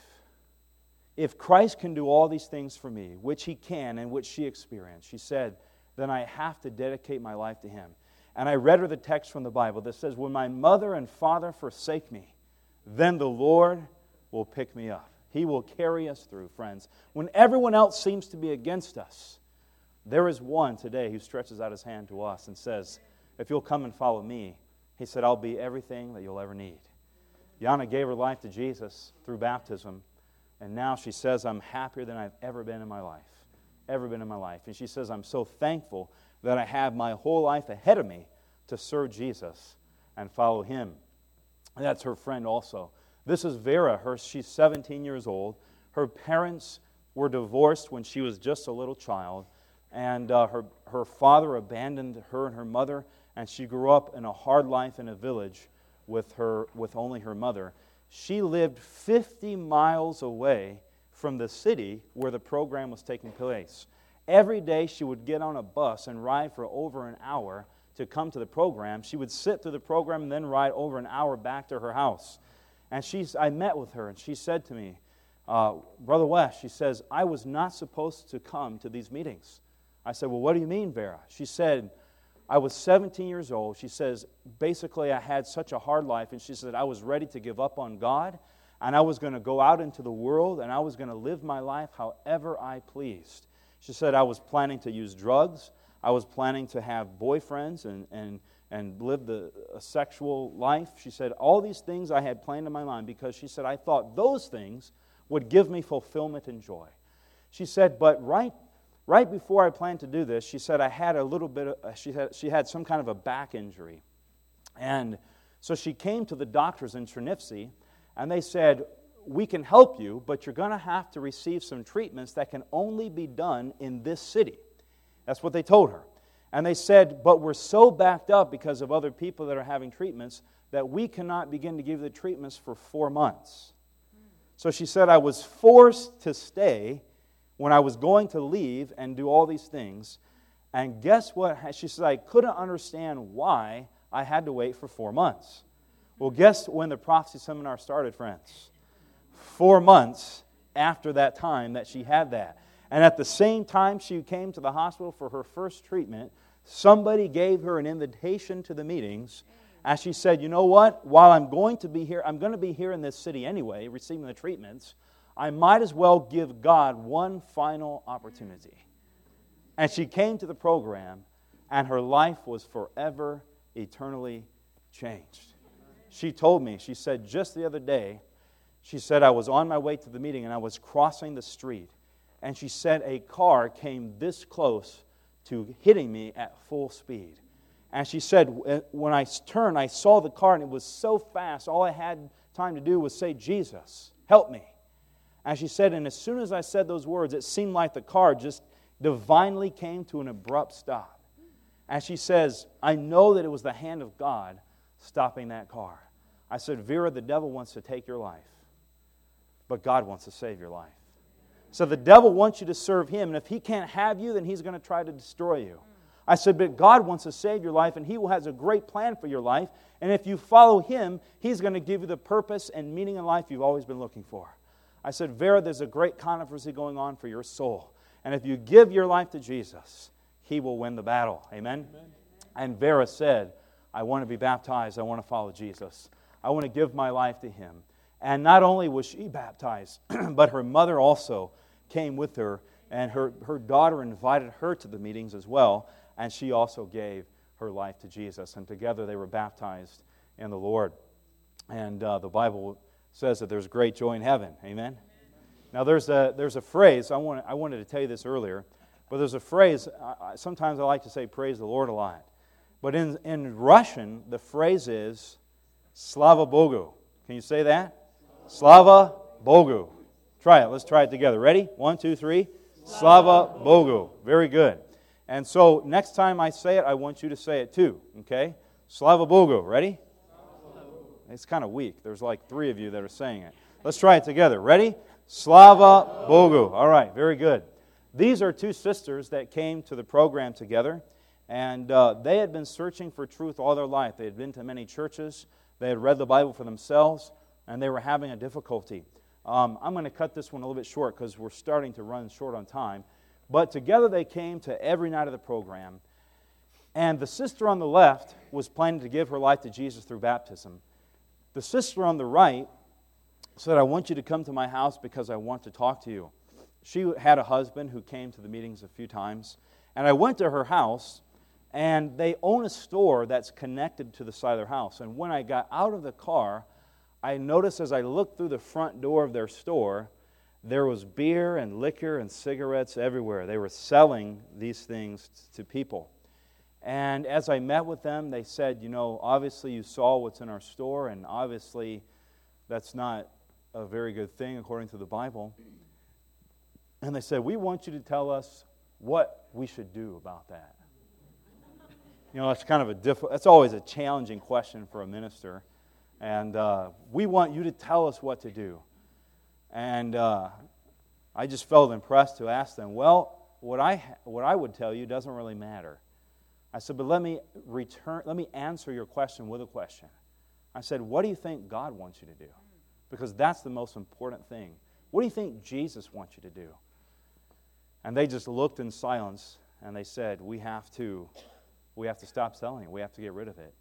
if Christ can do all these things for me, which He can and which she experienced, she said, then I have to dedicate my life to Him. And I read her the text from the Bible that says, when my mother and father forsake me, then the Lord will pick me up. He will carry us through, friends. When everyone else seems to be against us, there is one today who stretches out His hand to us and says, if you'll come and follow me, He said, I'll be everything that you'll ever need. Yana gave her life to Jesus through baptism, and now she says, I'm happier than I've ever been in my life. And she says, I'm so thankful that I have my whole life ahead of me to serve Jesus and follow Him. And that's her friend also. This is Vera. She's 17 years old. Her parents were divorced when she was just a little child, and her father abandoned her and her mother, and she grew up in a hard life in a village with only her mother. She lived 50 miles away from the city where the program was taking place. Every day she would get on a bus and ride for over an hour to come to the program. She would sit through the program and then ride over an hour back to her house. And I met with her, and she said to me, Brother West, she says, I was not supposed to come to these meetings. I said, well, what do you mean, Vera? She said, I was 17 years old. She says, basically, I had such a hard life, and she said, I was ready to give up on God, and I was going to go out into the world, and I was going to live my life however I pleased. She said, I was planning to use drugs. I was planning to have boyfriends and live a sexual life. She said, all these things I had planned in my mind because she said, I thought those things would give me fulfillment and joy. She said, but right before I planned to do this, she said, I had a little bit of, she had some kind of a back injury. And so she came to the doctors in Chernivtsi, and they said, we can help you, but you're going to have to receive some treatments that can only be done in this city. That's what they told her. And they said, but we're so backed up because of other people that are having treatments that we cannot begin to give the treatments for 4 months. So she said, I was forced to stay when I was going to leave and do all these things. And guess what? She said, I couldn't understand why I had to wait for 4 months. Well, guess when the prophecy seminar started, friends? 4 months after that time that she had that. And at the same time she came to the hospital for her first treatment, somebody gave her an invitation to the meetings. And she said, you know what? While I'm going to be here in this city anyway, receiving the treatments, I might as well give God one final opportunity. And she came to the program, and her life was forever, eternally changed. She told me, she said, just the other day, she said, I was on my way to the meeting, and I was crossing the street. And she said a car came this close to hitting me at full speed. And she said, when I turned, I saw the car, and it was so fast, all I had time to do was say, Jesus, help me. And she said, and as soon as I said those words, it seemed like the car just divinely came to an abrupt stop. And she says, I know that it was the hand of God stopping that car. I said, Vera, the devil wants to take your life, but God wants to save your life. So the devil wants you to serve him, and if he can't have you, then he's going to try to destroy you. I said, but God wants to save your life, and he has a great plan for your life, and if you follow him, he's going to give you the purpose and meaning in life you've always been looking for. I said, Vera, there's a great controversy going on for your soul, and if you give your life to Jesus, he will win the battle. Amen? Amen. And Vera said, I want to be baptized. I want to follow Jesus. I want to give my life to him. And not only was she baptized, but her mother also came with her, and her daughter invited her to the meetings as well, and she also gave her life to Jesus. And together they were baptized in the Lord. And the Bible says that there's great joy in heaven. Amen? Now there's a phrase, I wanted to tell you this earlier, but there's a phrase, sometimes I like to say praise the Lord a lot. But in Russian, the phrase is Slava Bogu. Can you say that? Slava Bogu. Try it. Let's try it together. Ready? 1, 2, 3. Slava Bogu. Very good. And so next time I say it, I want you to say it too. Okay? Slava Bogu. Ready? It's kind of weak. There's like 3 of you that are saying it. Let's try it together. Ready? Slava Bogu. All right. Very good. These are 2 sisters that came to the program together, and they had been searching for truth all their life. They had been to many churches. They had read the Bible for themselves, and they were having a difficulty. I'm going to cut this one a little bit short because we're starting to run short on time. But together they came to every night of the program. And the sister on the left was planning to give her life to Jesus through baptism. The sister on the right said, I want you to come to my house because I want to talk to you. She had a husband who came to the meetings a few times. And I went to her house, and they own a store that's connected to the side of their house. And when I got out of the car, I noticed as I looked through the front door of their store, there was beer and liquor and cigarettes everywhere. They were selling these things to people. And as I met with them, they said, you know, obviously you saw what's in our store, and obviously that's not a very good thing according to the Bible. And they said, we want you to tell us what we should do about that. You know, that's kind of that's always a challenging question for a minister. And we want you to tell us what to do. And I just felt impressed to ask them, well, what I would tell you doesn't really matter. I said, but let me answer your question with a question. I said, what do you think God wants you to do? Because that's the most important thing. What do you think Jesus wants you to do? And they just looked in silence, and they said, we have to stop selling it. We have to get rid of it.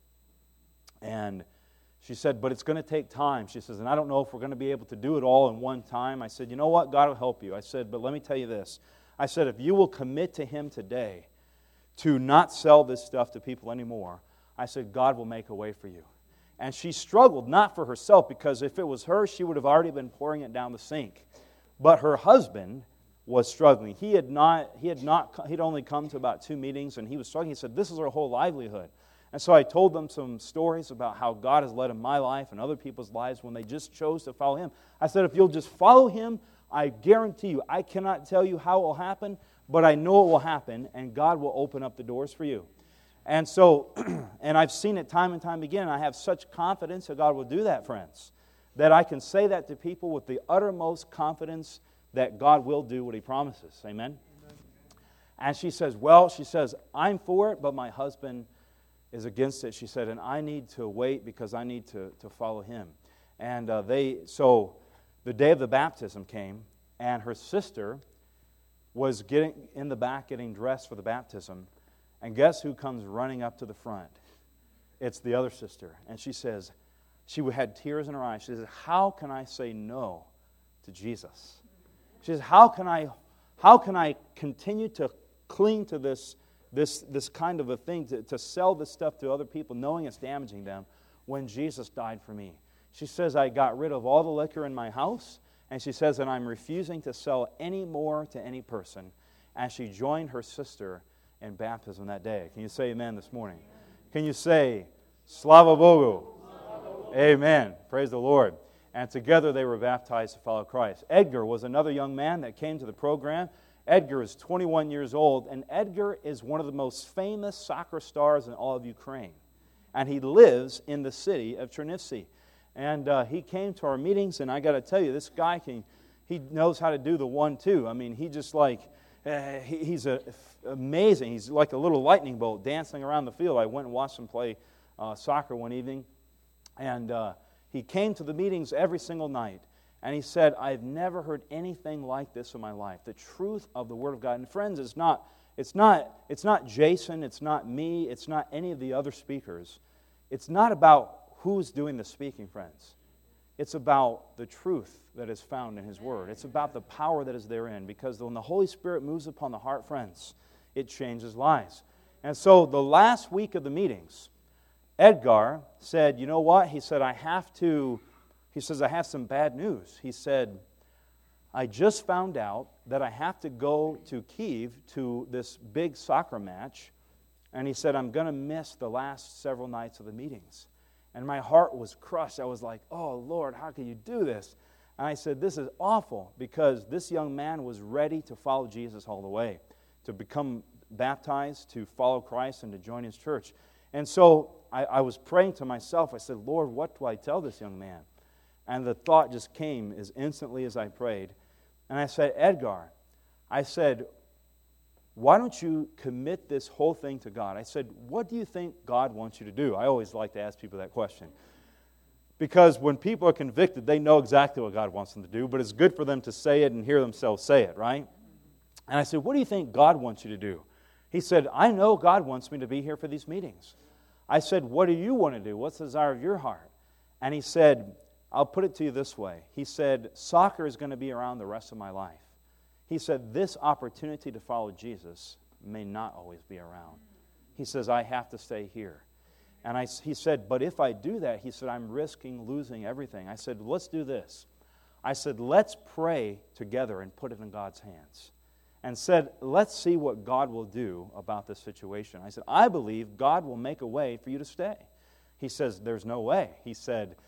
And she said, but it's going to take time. She says, and I don't know if we're going to be able to do it all in one time. I said, you know what? God will help you. I said, but let me tell you this. I said, if you will commit to Him today to not sell this stuff to people anymore, I said, God will make a way for you. And she struggled, not for herself, because if it was her, she would have already been pouring it down the sink. But her husband was struggling. He'd only come to about 2 meetings, and he was struggling. He said, this is our whole livelihood. And so I told them some stories about how God has led in my life and other people's lives when they just chose to follow Him. I said, if you'll just follow Him, I guarantee you, I cannot tell you how it will happen, but I know it will happen, and God will open up the doors for you. And so, and I've seen it time and time again, and I have such confidence that God will do that, friends, that I can say that to people with the uttermost confidence that God will do what He promises. Amen? And she says, I'm for it, but my husband is against it. She said, and I need to wait because I need to follow him. And so the day of the baptism came, and her sister was getting in the back getting dressed for the baptism. And guess who comes running up to the front? It's the other sister. And she says, she had tears in her eyes. She says, how can I say no to Jesus? She says, how can I continue to cling to this kind of a thing, to sell this stuff to other people knowing it's damaging them when Jesus died for me? She says, I got rid of all the liquor in my house, and she says, and I'm refusing to sell any more to any person. And she joined her sister in baptism that day. Can you say amen this morning? Can you say, Slava Bogu? Amen. Praise the Lord. And together they were baptized to follow Christ. Edgar was another young man that came to the program. Edgar is 21 years old, and Edgar is one of the most famous soccer stars in all of Ukraine. And he lives in the city of Chernivtsi. And he came to our meetings, and I got to tell you, this guy he knows how to do the 1-2. I mean, he just he's amazing. He's like a little lightning bolt dancing around the field. I went and watched him play soccer one evening, and he came to the meetings every single night. And he said, I've never heard anything like this in my life. The truth of the Word of God. And friends, it's not Jason, it's not me, it's not any of the other speakers. It's not about who's doing the speaking, friends. It's about the truth that is found in His Word. It's about the power that is therein. Because when the Holy Spirit moves upon the heart, friends, it changes lives. And so the last week of the meetings, Edgar said, you know what? He said, I have some bad news. He said, I just found out that I have to go to Kyiv to this big soccer match. And he said, I'm going to miss the last several nights of the meetings. And my heart was crushed. I was like, oh, Lord, how can you do this? And I said, this is awful, because this young man was ready to follow Jesus all the way, to become baptized, to follow Christ, and to join His church. And so I was praying to myself. I said, Lord, what do I tell this young man? And the thought just came as instantly as I prayed. And I said, Edgar, I said, why don't you commit this whole thing to God? I said, what do you think God wants you to do? I always like to ask people that question. Because when people are convicted, they know exactly what God wants them to do, but it's good for them to say it and hear themselves say it, right? And I said, what do you think God wants you to do? He said, I know God wants me to be here for these meetings. I said, what do you want to do? What's the desire of your heart? And he said, I'll put it to you this way. He said, soccer is going to be around the rest of my life. He said, this opportunity to follow Jesus may not always be around. He says, I have to stay here. And he said, but if I do that, he said, I'm risking losing everything. I said, let's do this. I said, let's pray together and put it in God's hands. And said, let's see what God will do about this situation. I said, I believe God will make a way for you to stay. He says, there's no way. He said,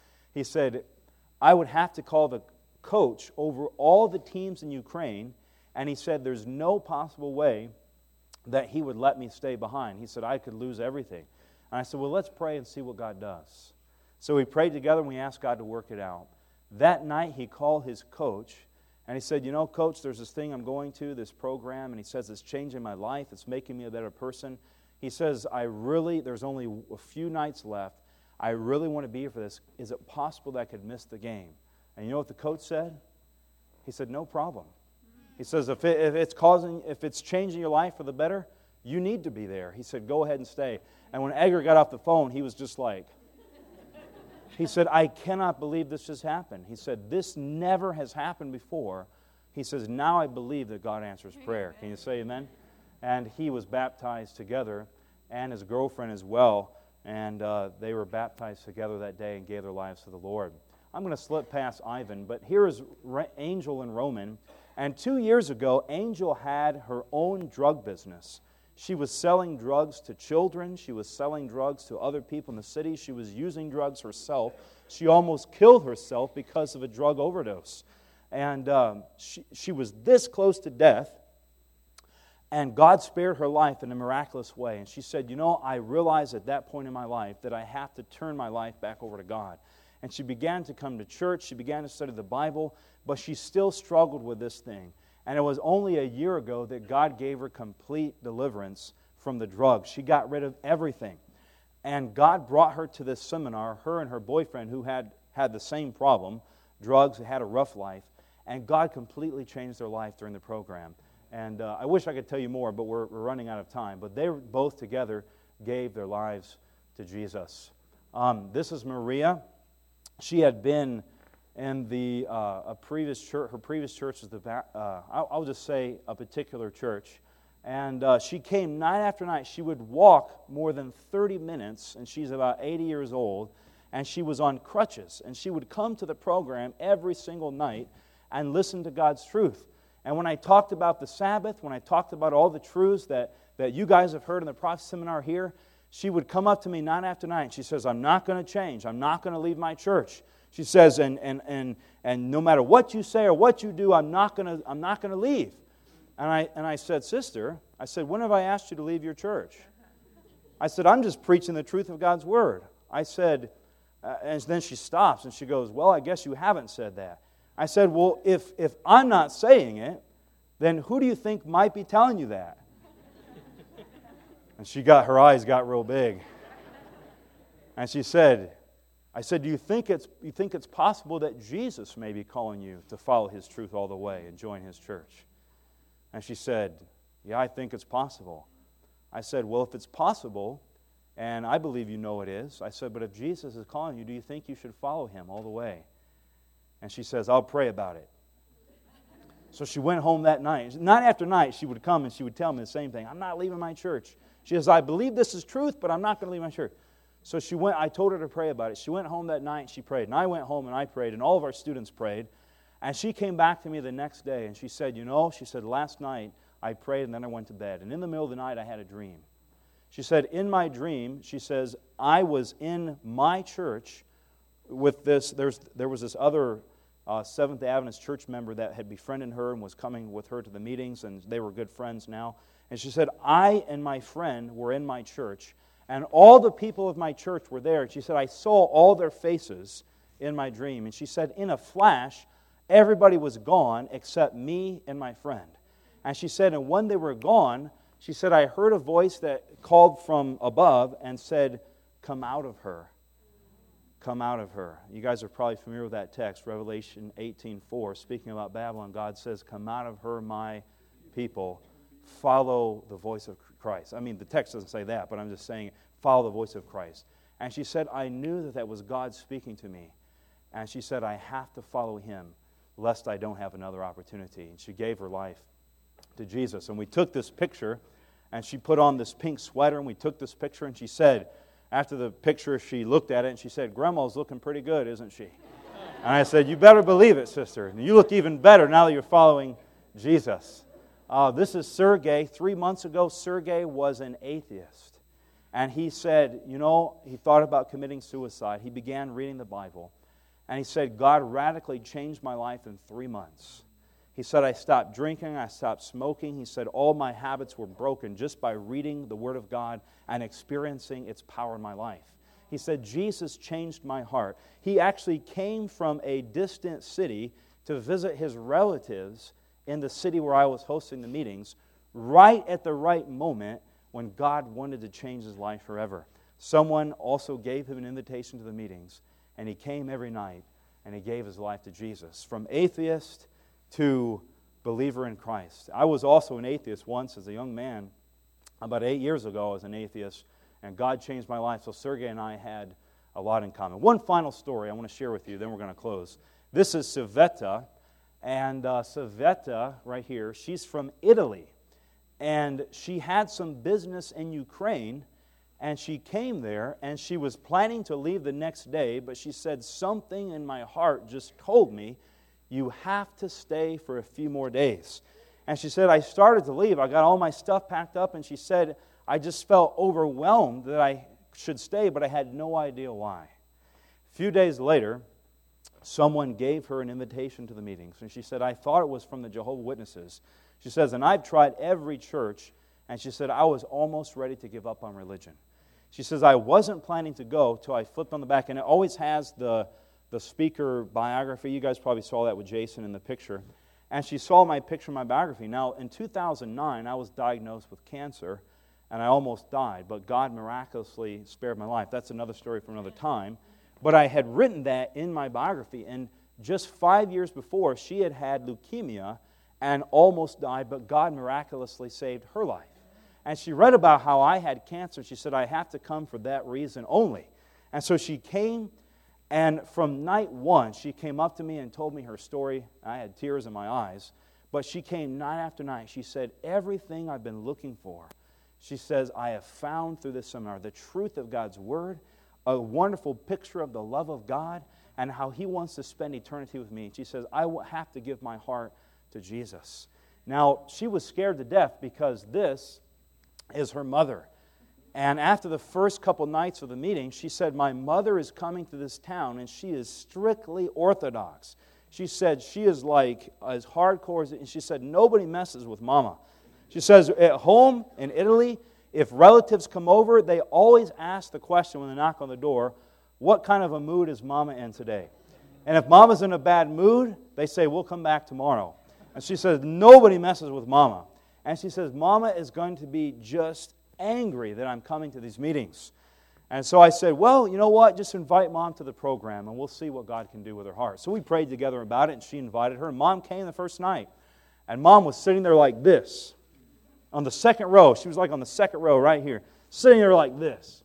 I would have to call the coach over all the teams in Ukraine, and he said, there's no possible way that he would let me stay behind. He said, I could lose everything. And I said, well, let's pray and see what God does. So we prayed together, and we asked God to work it out. That night, he called his coach, and he said, you know, Coach, there's this thing I'm going to, this program, and he says it's changing my life. It's making me a better person. He says, there's only a few nights left. I really want to be here for this. Is it possible that I could miss the game? And you know what the coach said? He said, no problem. He says, if it's changing your life for the better, you need to be there. He said, go ahead and stay. And when Edgar got off the phone, he was just like, he said, I cannot believe this just happened. He said, this never has happened before. He says, now I believe that God answers prayer. Can you say amen? And he was baptized together, and his girlfriend as well. And they were baptized together that day and gave their lives to the Lord. I'm going to slip past Ivan, but here is Angel and Roman. And 2 years ago, Angel had her own drug business. She was selling drugs to children. She was selling drugs to other people in the city. She was using drugs herself. She almost killed herself because of a drug overdose. And she was this close to death. And God spared her life in a miraculous way. And she said, I realized at that point in my life that I have to turn my life back over to God. And she began to come to church. She began to study the Bible. But she still struggled with this thing. And it was only a year ago that God gave her complete deliverance from the drugs. She got rid of everything. And God brought her to this seminar, her and her boyfriend, who had the same problem, drugs, had a rough life. And God completely changed their life during the program. And I wish I could tell you more, but we're running out of time. But they both together gave their lives to Jesus. This is Maria. She had been in a previous church. Her previous church is I'll just say a particular church. And she came night after night. She would walk more than 30 minutes, and she's about 80 years old. And she was on crutches. And she would come to the program every single night and listen to God's truth. And when I talked about the Sabbath, when I talked about all the truths that you guys have heard in the prophet seminar here, she would come up to me night after night. She says, I'm not going to change. I'm not going to leave my church. She says, and no matter what you say or what you do, I'm not going to leave. And I said, sister, I said, when have I asked you to leave your church? I said, I'm just preaching the truth of God's word. I said, and then she stops and she goes, well, I guess you haven't said that. I said, well, if I'm not saying it, then who do you think might be telling you that? And her eyes got real big. And she said, I said, do you think it's possible that Jesus may be calling you to follow His truth all the way and join His church? And she said, yeah, I think it's possible. I said, well, if it's possible, and I believe you know it is, I said, but if Jesus is calling you, do you think you should follow Him all the way? And she says, I'll pray about it. So she went home that night. Night after night, she would come and she would tell me the same thing. I'm not leaving my church. She says, I believe this is truth, but I'm not going to leave my church. So I told her to pray about it. She went home that night and she prayed. And I went home and I prayed, and all of our students prayed. And she came back to me the next day and she said, last night I prayed and then I went to bed. And in the middle of the night, I had a dream. She said, in my dream, she says, I was in my church with this. There was this other Seventh-day Adventist church member that had befriended her and was coming with her to the meetings, and they were good friends now. And she said, I and my friend were in my church, and all the people of my church were there. And she said, I saw all their faces in my dream. And she said, in a flash, everybody was gone except me and my friend. And she said, and when they were gone, she said, I heard a voice that called from above and said, come out of her. Come out of her. You guys are probably familiar with that text, Revelation 18:4. Speaking about Babylon, God says, come out of her, my people. Follow the voice of Christ. I mean, the text doesn't say that, but I'm just saying, follow the voice of Christ. And she said, I knew that was God speaking to me. And she said, I have to follow Him, lest I don't have another opportunity. And she gave her life to Jesus. And we took this picture, and she put on this pink sweater, and we took this picture, and she said, after the picture, she looked at it, and she said, Grandma's looking pretty good, isn't she? And I said, you better believe it, sister. And you look even better now that you're following Jesus. This is Sergei. 3 months ago, Sergei was an atheist. And he said, he thought about committing suicide. He began reading the Bible. And he said, God radically changed my life in 3 months. He said, I stopped drinking, I stopped smoking. He said, all my habits were broken just by reading the Word of God and experiencing its power in my life. He said, Jesus changed my heart. He actually came from a distant city to visit his relatives in the city where I was hosting the meetings. Right at the right moment, when God wanted to change his life forever. Someone also gave him an invitation to the meetings, and he came every night, and he gave his life to Jesus. From atheist to believer in Christ. I was also an atheist once as a young man. About 8 years ago, I was an atheist, and God changed my life, so Sergey and I had a lot in common. One final story I want to share with you, then we're going to close. This is Savetta, and Savetta, right here, she's from Italy, and she had some business in Ukraine, and she came there, and she was planning to leave the next day, but she said, something in my heart just told me, you have to stay for a few more days. And she said, I started to leave. I got all my stuff packed up, and she said, I just felt overwhelmed that I should stay, but I had no idea why. A few days later, someone gave her an invitation to the meetings, and she said, I thought it was from the Jehovah's Witnesses. She says, and I've tried every church, and she said, I was almost ready to give up on religion. She says, I wasn't planning to go till I flipped on the back, and it always has the speaker biography. You guys probably saw that with Jason in the picture. And she saw my picture in my biography. Now, in 2009, I was diagnosed with cancer, and I almost died, but God miraculously spared my life. That's another story for another time. But I had written that in my biography, and just 5 years before, she had had leukemia and almost died, but God miraculously saved her life. And she read about how I had cancer. She said, I have to come for that reason only. And so she came, and from night one, she came up to me and told me her story. I had tears in my eyes. But she came night after night. She said, everything I've been looking for, she says, I have found through this seminar. The truth of God's Word, a wonderful picture of the love of God, and how He wants to spend eternity with me. She says, I have to give my heart to Jesus. Now, she was scared to death because this is her mother. And after the first couple nights of the meeting, she said, my mother is coming to this town, and she is strictly Orthodox. She said she is like as hardcore as, and she said, nobody messes with Mama. She says, at home in Italy, if relatives come over, they always ask the question when they knock on the door, what kind of a mood is Mama in today? And if Mama's in a bad mood, they say, we'll come back tomorrow. And she says, nobody messes with Mama. And she says, Mama is going to be just angry that I'm coming to these meetings. And so I said, well, you know what? Just invite Mom to the program, and we'll see what God can do with her heart. So we prayed together about it, and she invited her. Mom came the first night, and Mom was sitting there like this on the second row. She was like on the second row right here, sitting there like this.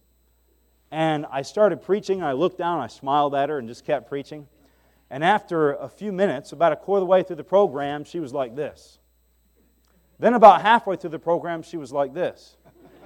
And I started preaching, and I looked down, and I smiled at her and just kept preaching. And after a few minutes, about a quarter of the way through the program, she was like this. Then about halfway through the program, she was like this.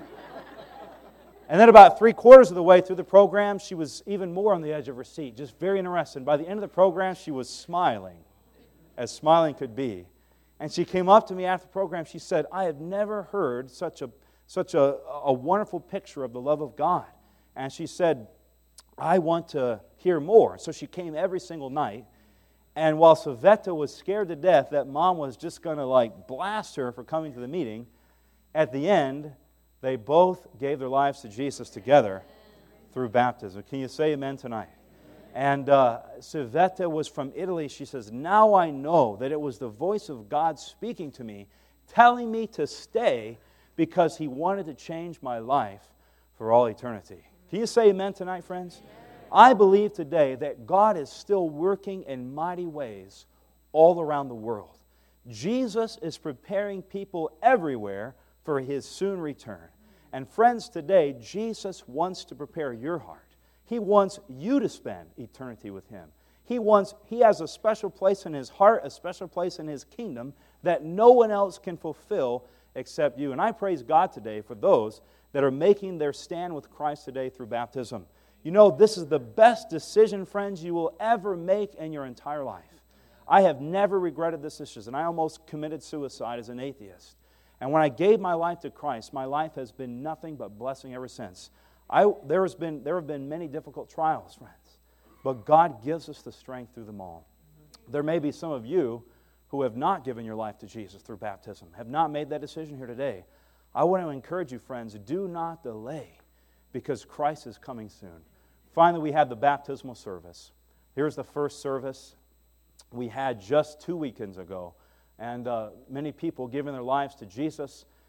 And then about 3/4 of the way through the program, she was even more on the edge of her seat, just very interested. By the end of the program, she was smiling, as smiling could be. And she came up to me after the program. She said, I have never heard such a wonderful picture of the love of God. And she said, I want to hear more. So she came every single night. And while Savetta was scared to death that Mom was just going to blast her for coming to the meeting, at the end, they both gave their lives to Jesus together through baptism. Can you say amen tonight? And Savetta was from Italy. She says, now I know that it was the voice of God speaking to me, telling me to stay because He wanted to change my life for all eternity. Can you say amen tonight, friends? I believe today that God is still working in mighty ways all around the world. Jesus is preparing people everywhere for His soon return. And friends, today, Jesus wants to prepare your heart. He wants you to spend eternity with Him. He has a special place in His heart, a special place in His kingdom that no one else can fulfill except you. And I praise God today for those that are making their stand with Christ today through baptism. You know, this is the best decision, friends, you will ever make in your entire life. I have never regretted this decision. I almost committed suicide as an atheist. And when I gave my life to Christ, my life has been nothing but blessing ever since. There have been many difficult trials, friends, but God gives us the strength through them all. There may be some of you who have not given your life to Jesus through baptism, have not made that decision here today. I want to encourage you, friends, do not delay because Christ is coming soon. Finally, we had the baptismal service. Here's the first service we had just 2 weekends ago. And many people giving their lives to Jesus.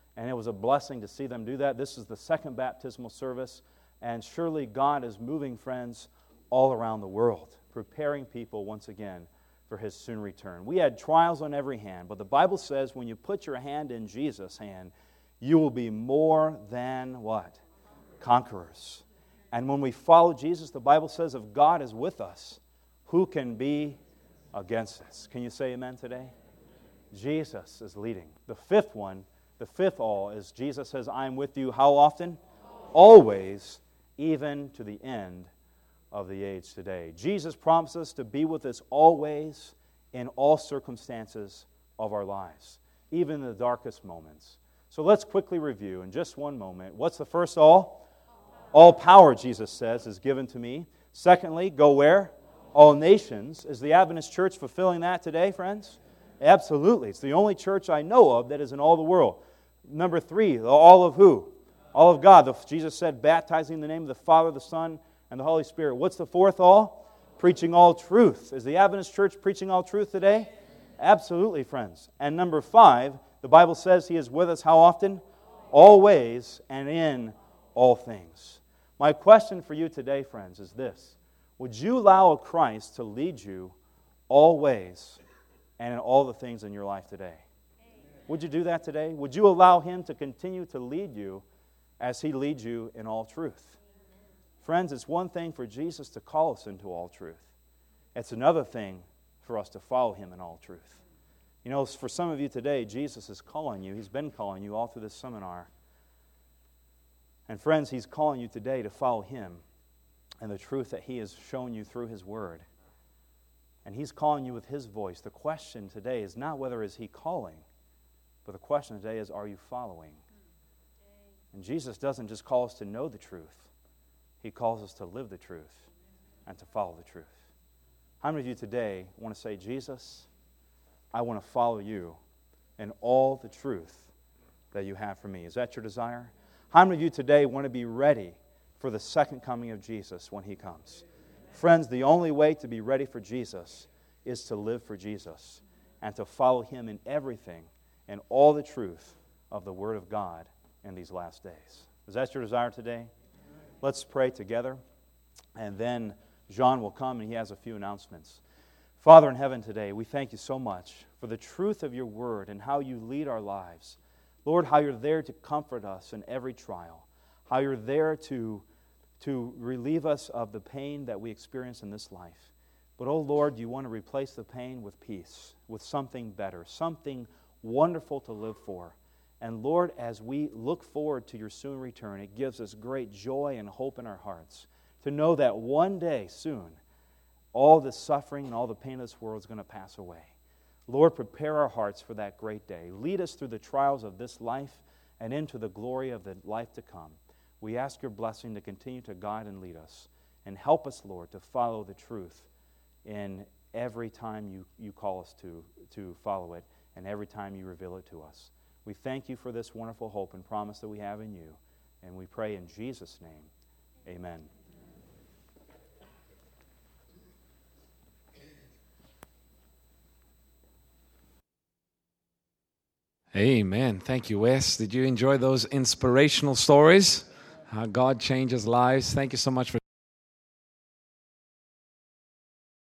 And it was a blessing to see them do that. This is the second baptismal service, and surely God is moving, friends, all around the world, preparing people once again for His soon return. We had trials on every hand, but the Bible says when you put your hand in Jesus' hand, you will be more than what? Conquerors. And when we follow Jesus, the Bible says if God is with us, who can be against us? Can you say amen today? Jesus is leading. The fifth all is Jesus says, I am with you how often? Always, even to the end of the age today. Jesus promises to be with us always in all circumstances of our lives, even in the darkest moments. So let's quickly review in just one moment. What's the first all? All power, Jesus says, is given to me. Secondly, go where? All nations. Is the Adventist Church fulfilling that today, friends? Absolutely. It's the only church I know of that is in all the world. Number 3, all of who? All of God. Jesus said, baptizing in the name of the Father, the Son, and the Holy Spirit. What's the fourth all? Preaching all truth. Is the Adventist Church preaching all truth today? Absolutely, friends. And number 5, the Bible says He is with us how often? Always and in all things. My question for you today, friends, is this. Would you allow Christ to lead you always and in all the things in your life today? Would you do that today? Would you allow Him to continue to lead you as He leads you in all truth? Friends, it's one thing for Jesus to call us into all truth. It's another thing for us to follow Him in all truth. You know, for some of you today, Jesus is calling you. He's been calling you all through this seminar. And friends, He's calling you today to follow Him and the truth that He has shown you through His Word. And He's calling you with His voice. The question today is not whether is He calling, but the question today is, are you following? And Jesus doesn't just call us to know the truth. He calls us to live the truth and to follow the truth. How many of you today want to say, Jesus, I want to follow You in all the truth that You have for me? Is that your desire? How many of you today want to be ready for the second coming of Jesus when He comes? Friends, the only way to be ready for Jesus is to live for Jesus and to follow Him in everything and all the truth of the Word of God in these last days. Is that your desire today? Let's pray together, and then John will come and he has a few announcements. Father in heaven today, we thank You so much for the truth of Your Word and how You lead our lives. Lord, how You're there to comfort us in every trial, how You're there to relieve us of the pain that we experience in this life. But, oh Lord, You want to replace the pain with peace, with something better, something wonderful to live for. And Lord, as we look forward to Your soon return, it gives us great joy and hope in our hearts to know that one day soon, all the suffering and all the pain of this world is going to pass away. Lord, prepare our hearts for that great day. Lead us through the trials of this life and into the glory of the life to come. We ask Your blessing to continue to guide and lead us. And help us, Lord, to follow the truth in every time you call us to follow it and every time You reveal it to us. We thank You for this wonderful hope and promise that we have in You. And we pray in Jesus' name, amen. Amen. Thank you, Wes. Did you enjoy those inspirational stories? How God changes lives. Thank you so much for